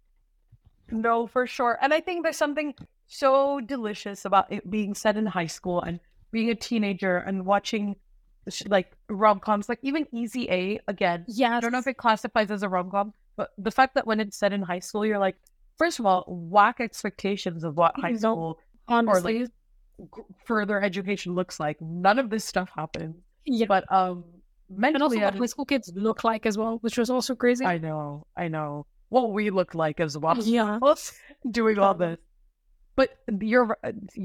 No, for sure. And I think there's something so delicious about it being set in high school and being a teenager and watching like rom-coms, like even Easy A again. Yeah. I don't know if it classifies as a rom-com, but the fact that when it's set in high school, you're like, first of all, whack expectations of what high school honestly or like further education looks like. None of this stuff happens. Yeah. But mentally, and also what high school kids look like as well, which was also crazy. I know. What we look like as well. Yeah. Doing all this. But your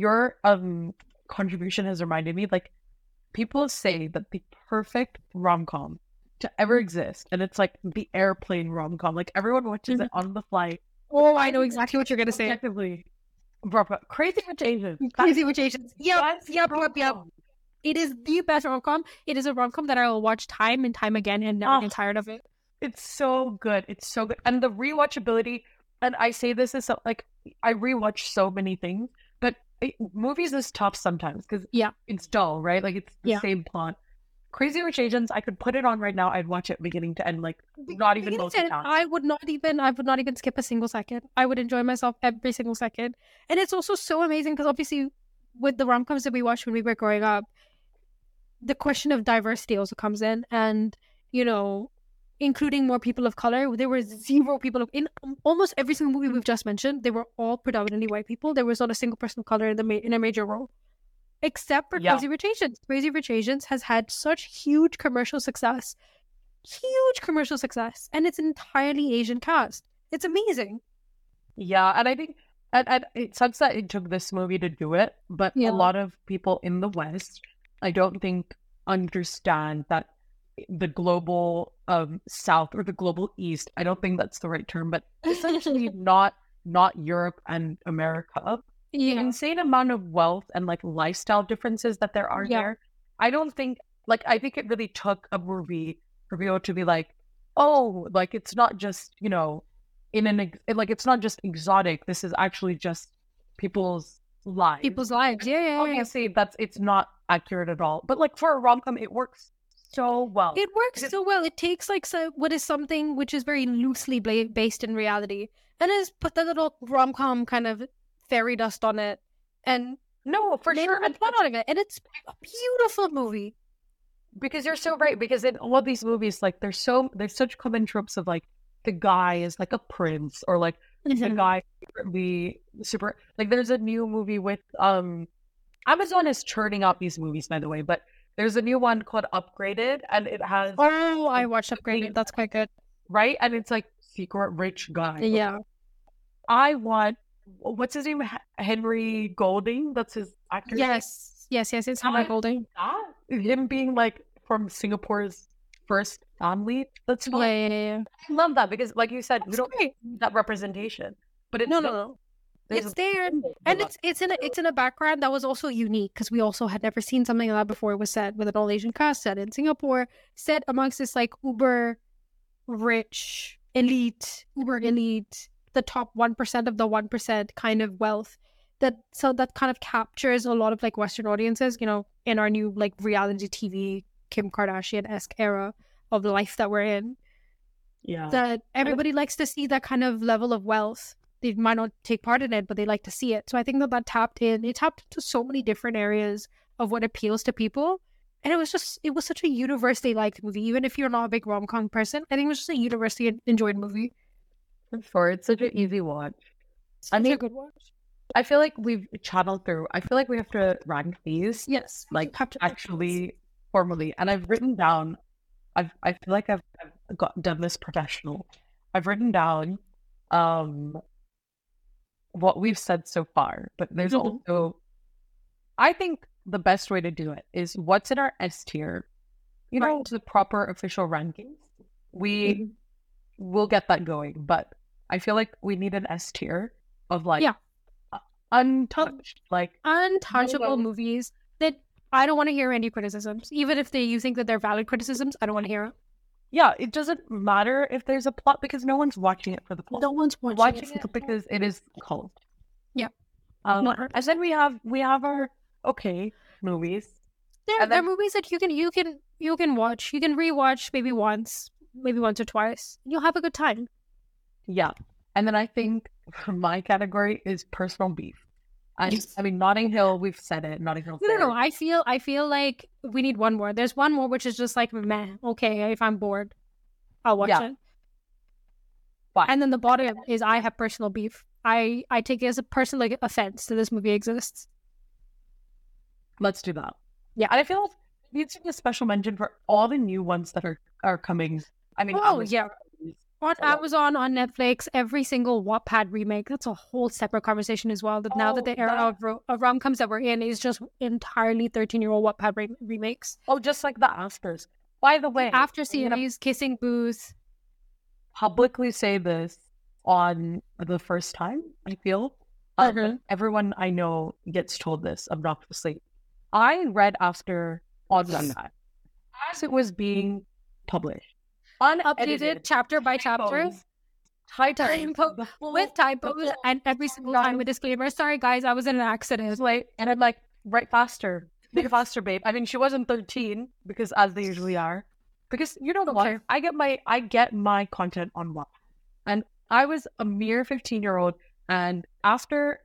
contribution has reminded me, like, people say that the perfect rom-com to ever exist, and it's like the airplane rom-com, like everyone watches it on the flight. Oh, I know exactly what you're gonna say. Objectively, Crazy Rich Asians. Crazy Rich Asians. Yep. It is the best rom-com. It is a rom-com that I will watch time and time again and never get tired of it. It's so good. It's so good. And the rewatchability, and I say this as like, I rewatch so many things, but movies is tough sometimes because it's dull, right? Like it's the same plot. Crazy Rich Asians, I could put it on right now. I'd watch it beginning to end, like not even multitask. I would not even skip a single second. I would enjoy myself every single second. And it's also so amazing because obviously with the rom-coms that we watched when we were growing up, the question of diversity also comes in, and you know, including more people of color. There were zero people in almost every single movie we've just mentioned. They were all predominantly white people. There was not a single person of color in a major role, except for Crazy Rich Asians. Crazy Rich Asians has had such huge commercial success, and it's entirely Asian cast. It's amazing. Yeah, and I think and it sucks that it took this movie to do it, but a lot of people in the West, I don't think, understand that the global South or the global East, I don't think that's the right term, but essentially not Europe and America. The insane amount of wealth and like lifestyle differences that there are there. I don't think, like, I think it really took a movie for people to be like, oh, like it's not just, you know, it's not just exotic. This is actually just people's lives. Yeah. Obviously, it's not accurate at all. But like for a rom-com, it works so well. It works so well. It takes like what is something which is very loosely based in reality, and has put that little rom-com kind of fairy dust on it, and no, for sure, and fun out of it. And it's a beautiful movie. Because you're so right. Because in all of these movies, like there's such common tropes of like the guy is like a prince, or like the guy super. Like there's a new movie with Amazon is churning out these movies, by the way, but there's a new one called Upgraded, and it has I watched Upgraded. That's quite good, right? And it's like secret rich guy. Yeah, I want what's his name? Henry Golding. That's his actor. Yes. It's Henry Golding. Him being like from Singapore's first family. That's fun. Yeah. I love that because, like you said, we don't need that representation. But it's no. It's there, and it's in a background that was also unique because we also had never seen something like that before. It was set with an all Asian cast, set in Singapore, set amongst this like uber rich elite, the top 1% of the 1% kind of wealth. That kind of captures a lot of like Western audiences, you know, in our new like reality TV Kim Kardashian-esque era of life that we're in. Yeah, that everybody likes to see that kind of level of wealth. They might not take part in it, but they like to see it. So I think that tapped into so many different areas of what appeals to people. And it was such a universally liked movie. Even if you're not a big rom-com person, I think it was just a universally enjoyed movie. For sure. It's such an easy watch. Such a good watch. I feel like we've channeled through. I feel like we have to rank these. Yes. Like actually formally. And I've written down, I feel like I've done this professional. I've written down what we've said so far, but there's also, I think the best way to do it is what's in our S tier, you know, the proper official rankings. We will get that going, but I feel like we need an S tier of like untouchable movies that I don't want to hear any criticisms, even if you think that they're valid criticisms. I don't want to hear it. Yeah, it doesn't matter if there's a plot because no one's watching it for the plot. No one's watching it because it is cult. Yeah. And then we have our okay movies. They're movies that you can watch. You can rewatch maybe once or twice. You'll have a good time. Yeah. And then I think my category is personal beef. I mean, Notting Hill, we've said it. Notting Hill. No. I feel like we need one more. There's one more, which is just like, meh, okay, if I'm bored, I'll watch it. But, and then the bottom is I have personal beef. I take it as a personal offense that this movie exists. Let's do that. Yeah. And I feel like it needs to be a special mention for all the new ones that are coming. I mean, on Amazon, on Netflix, every single Wattpad remake. That's a whole separate conversation as well. That now that the era of rom-coms that we're in is just entirely 13-year-old Wattpad remakes. Oh, just like the Afters. By the way, After series, Kissing Booth. Publicly say this on the first time, I feel. Everyone I know gets told this obnoxiously. I read After on that as it was being published. Unedited, chapter by chapter, with typos, and every single time with disclaimer. Sorry, guys, I was in an accident. And I'm like, write faster. Make faster, babe. I mean, she wasn't 13 because as they usually are. Because you know what? Okay. I get my content on what, and I was a mere 15-year-old, and after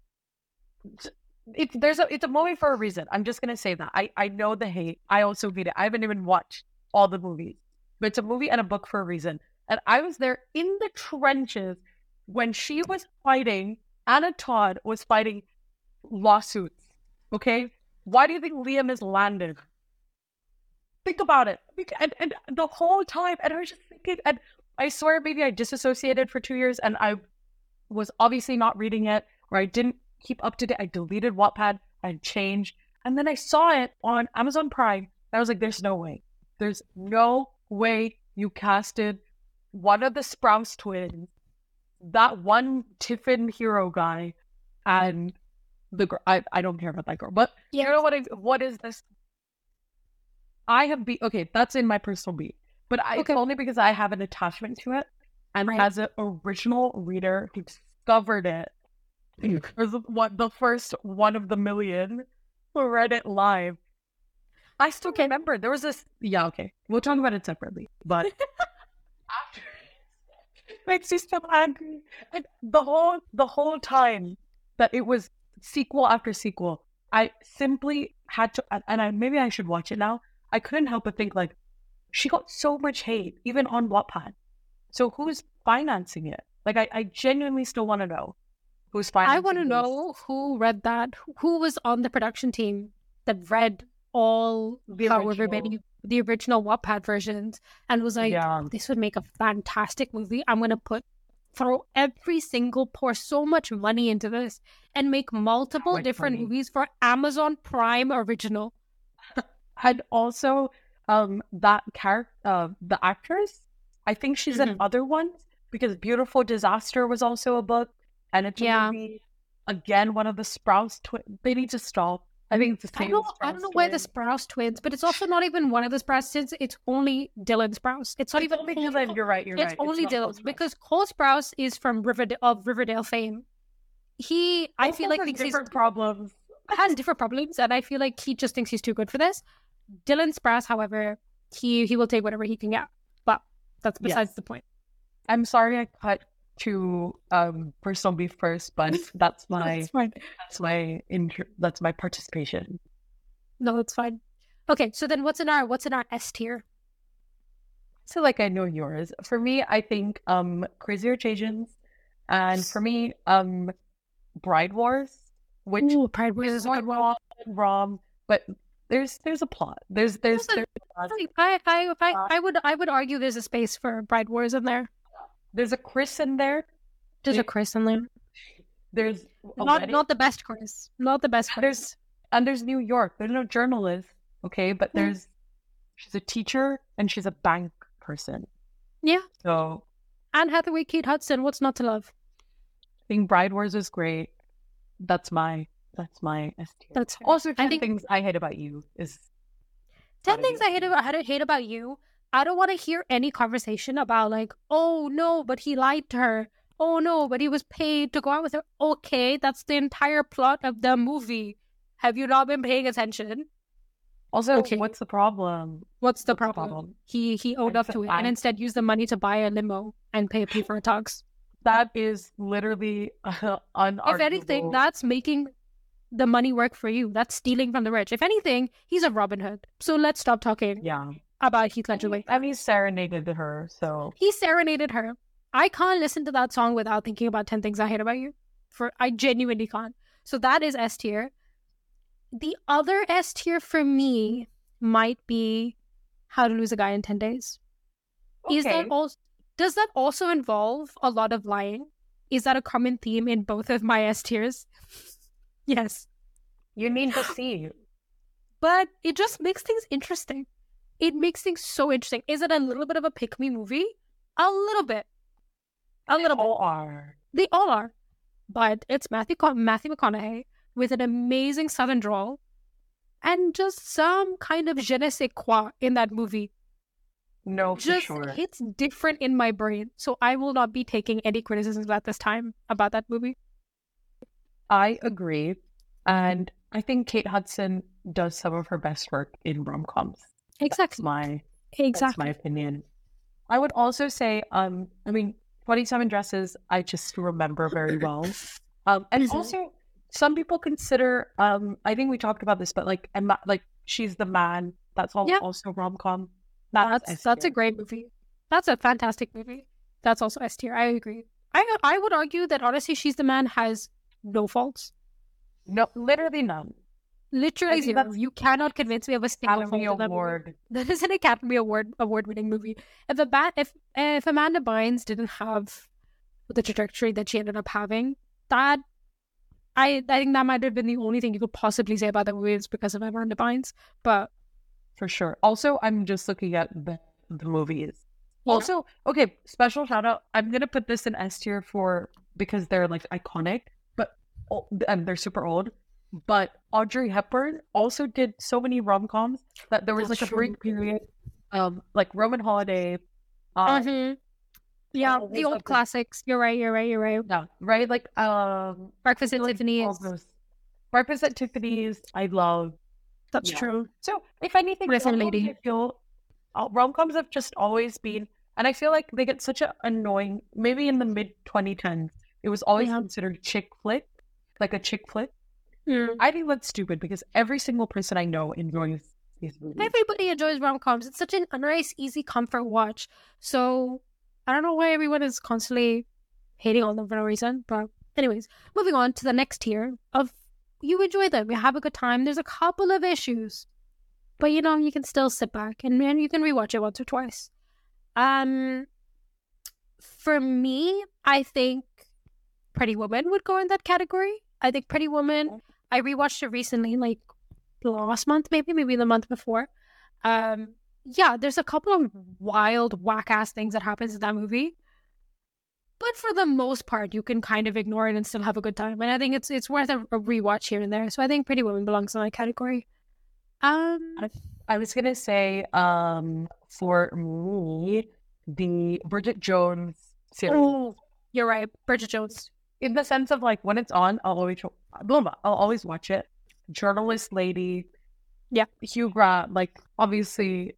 it's a movie for a reason. I'm just gonna say that. I know the hate. I also hate it. I haven't even watched all the movies, but it's a movie and a book for a reason. And I was there in the trenches when she was fighting. Anna Todd was fighting lawsuits. Okay, why do you think Liam is landed? Think about it. And the whole time, and I was just thinking, and I swear maybe I disassociated for 2 years, and I was obviously not reading it, or I didn't keep up to date. I deleted Wattpad, I changed, and then I saw it on Amazon Prime. And I was like, there's no way. There's no way you casted one of the Sprouse twins, that one Tiffin hero guy, and the girl. I don't care about that girl, but you know what is this? I have okay, that's in my personal beat, but it's only because I have an attachment to it, and as an original reader who discovered it, was the first one of the million who read it live. I still remember there was this. Yeah, okay, we'll talk about it separately, but after it makes you so angry, and the whole time that it was sequel after sequel, I simply had to, and maybe I should watch it now. I couldn't help but think, like, she got so much hate, even on Wattpad. So who's financing it? Like, I genuinely still want to know who's financing it. I want to know who read that, who was on the production team that read all the original Wattpad versions and was like, this would make a fantastic movie. I'm going to pour so much money into this and make multiple different movies for Amazon Prime original. And also, that character, the actress, I think she's in other ones, because Beautiful Disaster was also a book, and it's a movie. Again, one of the Sprouse twins. They need to stop. I think it's the same. I don't know why the Sprouse twins, but it's also not even one of the Sprouse twins. It's only Dylan Sprouse. It's not even Dylan. You're right. It's only Dylan, because Cole Sprouse is from Riverdale fame. I feel like thinks different problems. Has different problems, and I feel like he just thinks he's too good for this. Dylan Sprouse, however, he will take whatever he can get. But that's besides the point. I'm sorry I cut to personal beef first, but that's my that's my participation. No, that's fine. Okay, so then what's in our S tier? So like I know yours. For me, I think Crazy Rich Asians, and for me, Bride Wars, which Bride Wars is a good rom, but there's a plot. I would argue there's a space for Bride Wars in there. There's a Chris in there. There's a Chris in there. There's not the best Chris. Not the best Chris. There's New York. There's no journalist, okay, but she's a teacher and she's a bank person. Yeah. So Anne Hathaway, Kate Hudson, what's not to love? I think Bride Wars is great. That's my S tier. That's fair. Also 10 things I hate about you is 10 things I hate about you. I don't want to hear any conversation about like, oh no, but he lied to her. Oh no, but he was paid to go out with her. Okay, that's the entire plot of the movie. Have you not been paying attention? Also, what's the problem? What's the problem? He owed up to it and instead used the money to buy a limo and pay for a tux. That is literally unarguable. If anything, that's making the money work for you. That's stealing from the rich. If anything, he's a Robin Hood. So let's stop talking about Heath Ledger. I mean, he serenaded her, so... He serenaded her. I can't listen to that song without thinking about 10 things I hate about you. I genuinely can't. So that is S tier. The other S tier for me might be How to Lose a Guy in 10 Days. Okay. Does that also involve a lot of lying? Is that a common theme in both of my S tiers? Yes. You need to see. But it just makes things interesting. It makes things so interesting. Is it a little bit of a pick-me movie? A little bit. They all are. They all are. But it's Matthew McConaughey with an amazing Southern drawl and just some kind of je ne sais quoi in that movie. No, for sure. It's different in my brain. So I will not be taking any criticisms at this time about that movie. I agree. And I think Kate Hudson does some of her best work in rom-coms. Exactly. That's my opinion. I would also say, I mean, 27 Dresses, I just remember very well. And also, some people consider, I think we talked about this, but like She's the Man. That's also rom-com. That's a great movie. That's a fantastic movie. That's also S tier. I agree. I would argue that honestly, She's the Man has no faults. No, literally none. Literally zero. You cannot convince me of a single Academy Award. That is an Academy Award-winning movie. If Amanda Bynes didn't have the trajectory that she ended up having, that I think that might have been the only thing you could possibly say about the movie is because of Amanda Bynes. But for sure. Also, I'm just looking at the movies. Also, okay, special shout out. I'm gonna put this in S tier because they're like iconic, but and they're super old. But Audrey Hepburn also did so many rom-coms that there was a brief period, like Roman Holiday. Yeah, the old classics. You're right. Yeah, right. Like Breakfast at Tiffany's. Breakfast at Tiffany's. I love. That's true. So, if anything, I feel rom-coms have just always been, and I feel like they get such an annoying. Maybe in the mid 2010s, it was always considered chick flick, like a chick flick. I think that's stupid because every single person I know enjoys these movies. Everybody enjoys rom-coms. It's such a nice, easy comfort watch. So I don't know why everyone is constantly hating on them for no reason. But anyways, moving on to the next tier of you enjoy them, you have a good time. There's a couple of issues, but you can still sit back and you can rewatch it once or twice. For me, I think Pretty Woman would go in that category. I think Pretty Woman, I rewatched it recently, like last month, maybe the month before. There's a couple of wild, whack-ass things that happens in that movie. But for the most part, you can kind of ignore it and still have a good time. And I think it's worth a rewatch here and there. So I think Pretty Woman belongs in my category. I was going to say, for me, the Bridget Jones series. Oh, you're right. Bridget Jones. In the sense of like when it's on, I'll always watch it. Journalist lady, Hugh Grant, like obviously,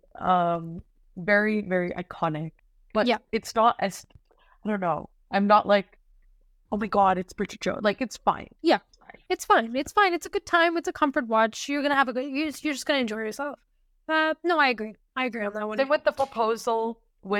very very iconic. But it's not as I don't know. I'm not like, oh my god, it's Bridget Jones. Like it's fine. Yeah, it's fine. It's fine. It's a good time. It's a comfort watch. You're gonna have a good. You're just gonna enjoy yourself. No, I agree. I agree on that one. Then with The Proposal,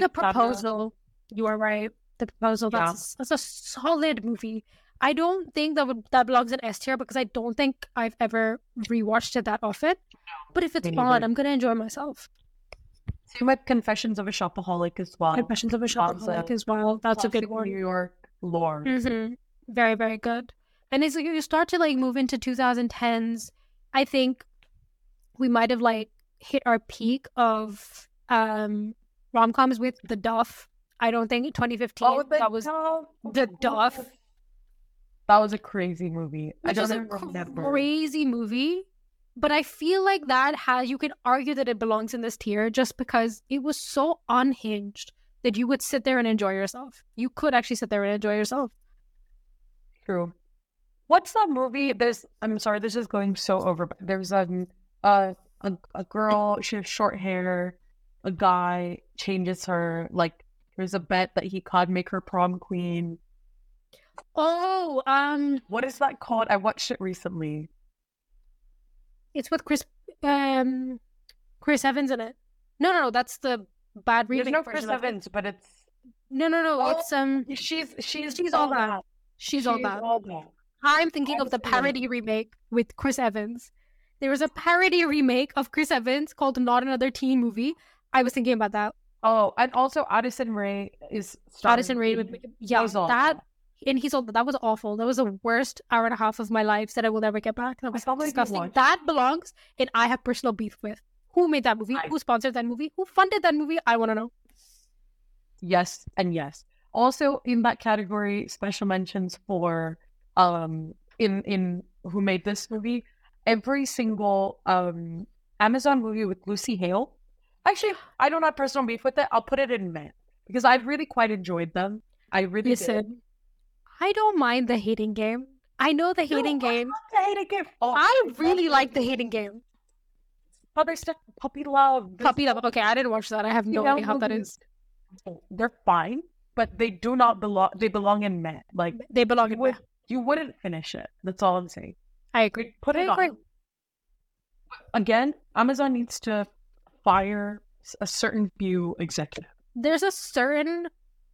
you are right. The Proposal, that's a solid movie. I don't think that belongs in S tier because I don't think I've ever rewatched it that often. But if it's on, I'm gonna enjoy myself. Same with Confessions of a Shopaholic as well. That's a good one. New York lore. Very, very good. And as you start to like move into 2010s, I think we might have like hit our peak of rom-coms with The Duff. I don't think 2015 that was The Duff. That was a crazy movie. I don't remember. Crazy movie, but I feel like you can argue that it belongs in this tier just because it was so unhinged that you would sit there and enjoy yourself. You could actually sit there and enjoy yourself. True. What's that movie? I'm sorry, this is going so over. There's a girl. She has short hair. A guy changes her. Like there's a bet that he could make her prom queen. Oh, what is that called? I watched it recently. It's with Chris Evans in it. No, that's the bad remake. There's no Chris Evans, but it's no. It's she's all that. She's all that. I'm thinking of the parody remake with Chris Evans. There was a parody remake of Chris Evans called Not Another Teen Movie. I was thinking about that. Oh, and also Addison Rae is Addison Rae. And that was awful. That was the worst hour and a half of my life that I will never get back. That was disgusting. That belongs in I have personal beef with. Who made that movie? Who sponsored that movie? Who funded that movie? I want to know. Yes and yes. Also in that category, special mentions for in who made this movie. Every single Amazon movie with Lucy Hale. Actually, I don't have personal beef with it. I'll put it in Met because I've really quite enjoyed them. I really did. I don't mind The Hating Game. I know The Hating Game. The Hating Game. I really like The Hating Game. other stuff, Puppy Love. Puppy Love. Okay, I didn't watch that. I have no idea how that is. They're fine, but they do not belong. They belong in meh. Like They belong in meh. you wouldn't finish it. That's all I'm saying. I agree. Put it on. Again, Amazon needs to fire a certain few executives. There's a certain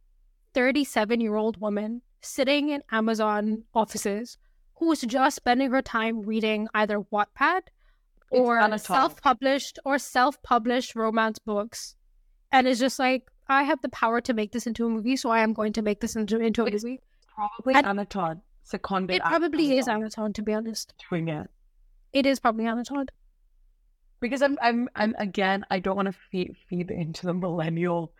37-year-old woman sitting in Amazon offices who is just spending her time reading either Wattpad or self-published romance books, and is just like, I have the power to make this into a movie, so I am going to make this into a movie. Probably Anatod seconded. It probably is Anatod, to be honest. Doing it. It is probably Anatod. Because I'm again, I don't want to feed into the millennial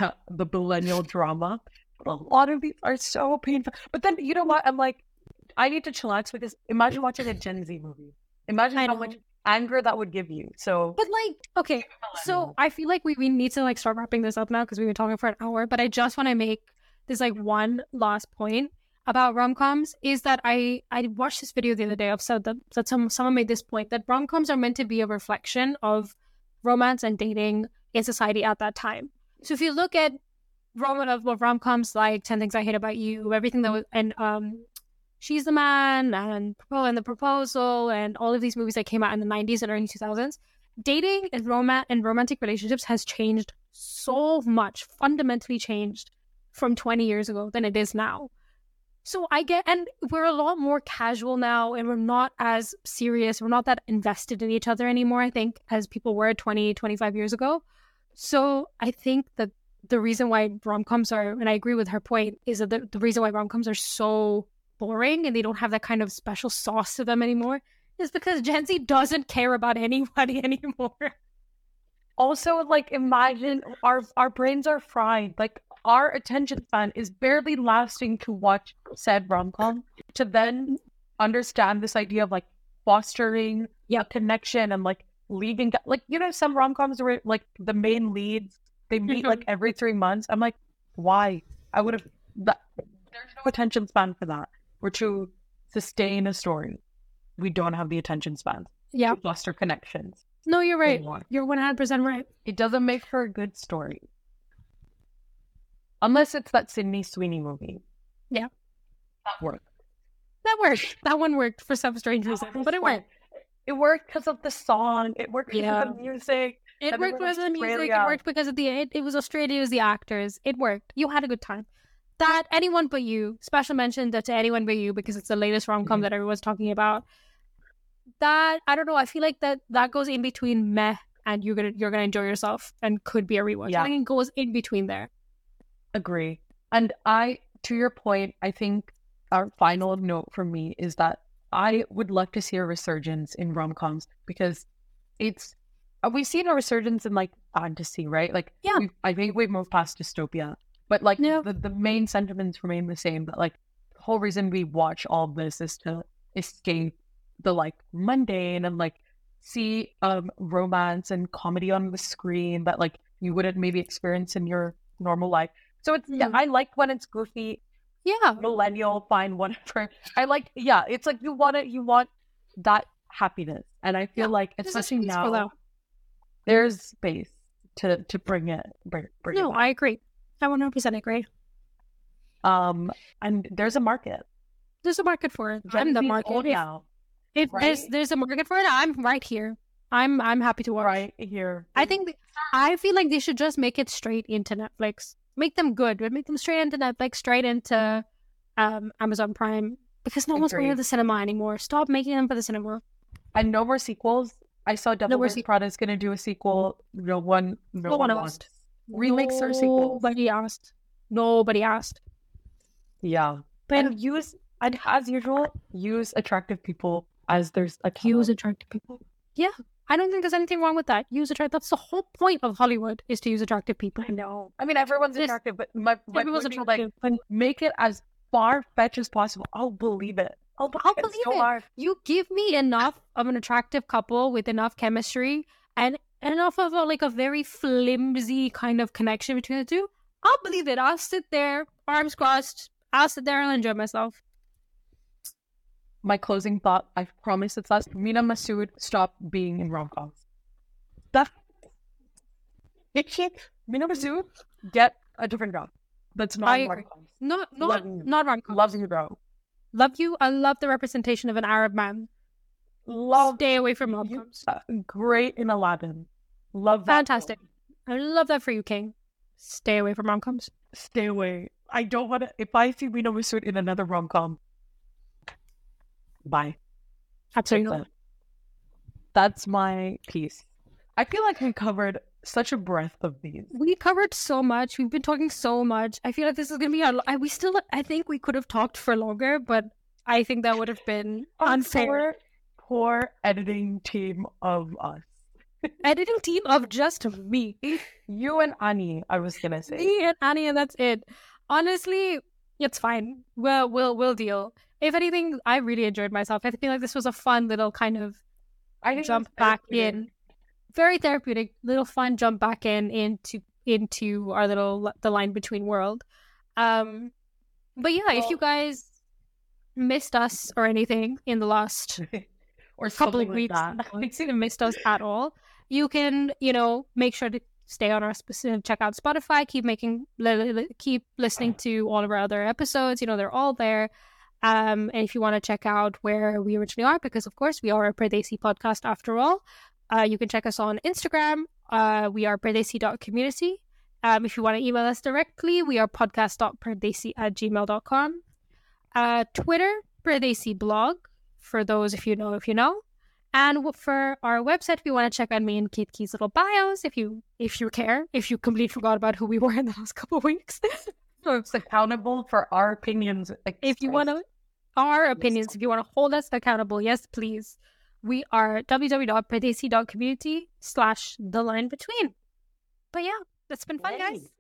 drama. But a lot of these are so painful. But then, you know what? I'm like, I need to chillax because imagine watching a Gen Z movie. Imagine how much anger that would give you. So, but like, okay, so I feel like we need to like start wrapping this up now because we've been talking for an hour. But I just want to make this like one last point about rom-coms, is that I watched this video the other day of that someone made this point that rom-coms are meant to be a reflection of romance and dating in society at that time. So if you look at rom-coms like 10 Things I Hate About You, everything that was, and She's the Man and The Proposal, and all of these movies that came out in the 90s and early 2000s, dating and romantic relationships has changed so much, fundamentally changed from 20 years ago than it is now. So and we're a lot more casual now, and we're not as serious. We're not that invested in each other anymore, I think, as people were 20, 25 years ago. So I think that the reason why rom-coms are, and I agree with her point, is that the reason why rom-coms are so boring and they don't have that kind of special sauce to them anymore is because Gen Z doesn't care about anybody anymore. Also, like, imagine our brains are fried. Like, our attention span is barely lasting to watch said rom-com, to then understand this idea of like fostering a connection and like leaving. Like, you know, some rom-coms where like the main leads, they meet like every 3 months. I'm like, why? I would have. There's no attention span for that. Or to sustain a story, we don't have the attention span. Yeah, to foster connections. No, you're right. Anymore. You're 100% right. It doesn't make for a good story. Unless it's that Sydney Sweeney movie. Yeah. That worked. That one worked for some strange reason. But it worked. It worked because of the song. It worked because of the music. It worked because of the music. It worked because of it was Australia. It was the actors. It worked. You had a good time. That Anyone But You, special mention to Anyone But You because it's the latest rom-com that everyone's talking about. That, I don't know, I feel like that goes in between meh and you're gonna enjoy yourself and could be a rewatch. Yeah. I think it goes in between there. Agree. And to your point, I think our final note for me is that I would love to see a resurgence in rom-coms because we've seen a resurgence in like fantasy, right? Like, yeah, I think we've moved past dystopia, but like the main sentiments remain the same. That like the whole reason we watch all this is to escape the like mundane and like see romance and comedy on the screen that like you wouldn't maybe experience in your normal life. So it's I like when it's goofy, millennial, fine, whatever. I like it's like you want that happiness, and I feel like especially now there's space to bring it. No, I agree. I 100% agree. And there's a market. There's a market for it. I'm the market now. There's a market for it. I'm right here. I'm happy to watch. Right here. I feel like they should just make it straight into Netflix. Make them good. Make them straight into Netflix, straight into Amazon Prime. Because no one's going to the cinema anymore. Stop making them for the cinema. And no more sequels. I saw Devil Wears Prada is going to do a sequel. No one asked. Remakes or sequels. Nobody asked. Yeah. But as usual, use attractive people as there's a use attractive people. Yeah. I don't think there's anything wrong with that. Use attractive. That's the whole point of Hollywood, is to use attractive people. I know. I mean, everyone's attractive, but everyone's attractive. Like, make it as far-fetched as possible. I'll believe it. I'll believe it. You give me enough of an attractive couple with enough chemistry and enough of a very flimsy kind of connection between the two. I'll believe it. I'll sit there, arms crossed. I'll sit there and enjoy myself. My closing thought, I promise it's last. Mina Masood, stop being in rom-coms. That Minabazu, get a different job. That's not I agree. rom-coms. Not Love you. rom-com. Love you, bro. Love you. I love the representation of an Arab man. Love Stay away from you. rom-coms. Great in Aladdin. Love that. Fantastic. I love that for you, King. Stay away from rom-coms. Stay away. I don't want to. If I see Minabazu in another rom-com, bye. Absolutely not. That's my piece. I feel like we covered such a breadth of these. We covered so much. We've been talking so much. I feel like this is going to be I think we could have talked for longer, but I think that would have been unfair. Poor editing team of us. Editing team of just me. You and Annie, I was going to say. Me and Annie, and that's it. Honestly, it's fine. We'll deal. If anything, I really enjoyed myself. I feel like this was a fun little kind of jump back in. Very therapeutic, little fun jump back into our little the line between world. But yeah, if you guys missed us or anything in the last or couple of weeks, if you missed us at all, you can make sure to stay on our check out Spotify, keep listening to all of our other episodes. They're all there. And if you want to check out where we originally are, because of course we are a Pradesi podcast after all, you can check us on Instagram. We are pradesi.community. If you want to email us directly, we are podcast.pradesi@gmail.com. Twitter, Pradesi blog, for those if you know. And for our website, if you want to check out me and Kate Key's little bios, if you care, if you completely forgot about who we were in the last couple of weeks. So it's accountable for our opinions. If you want to, our opinions, if you want to hold us accountable, yes, please. We are www.pradesi.community/thelinebetween. But yeah, that's been fun, guys.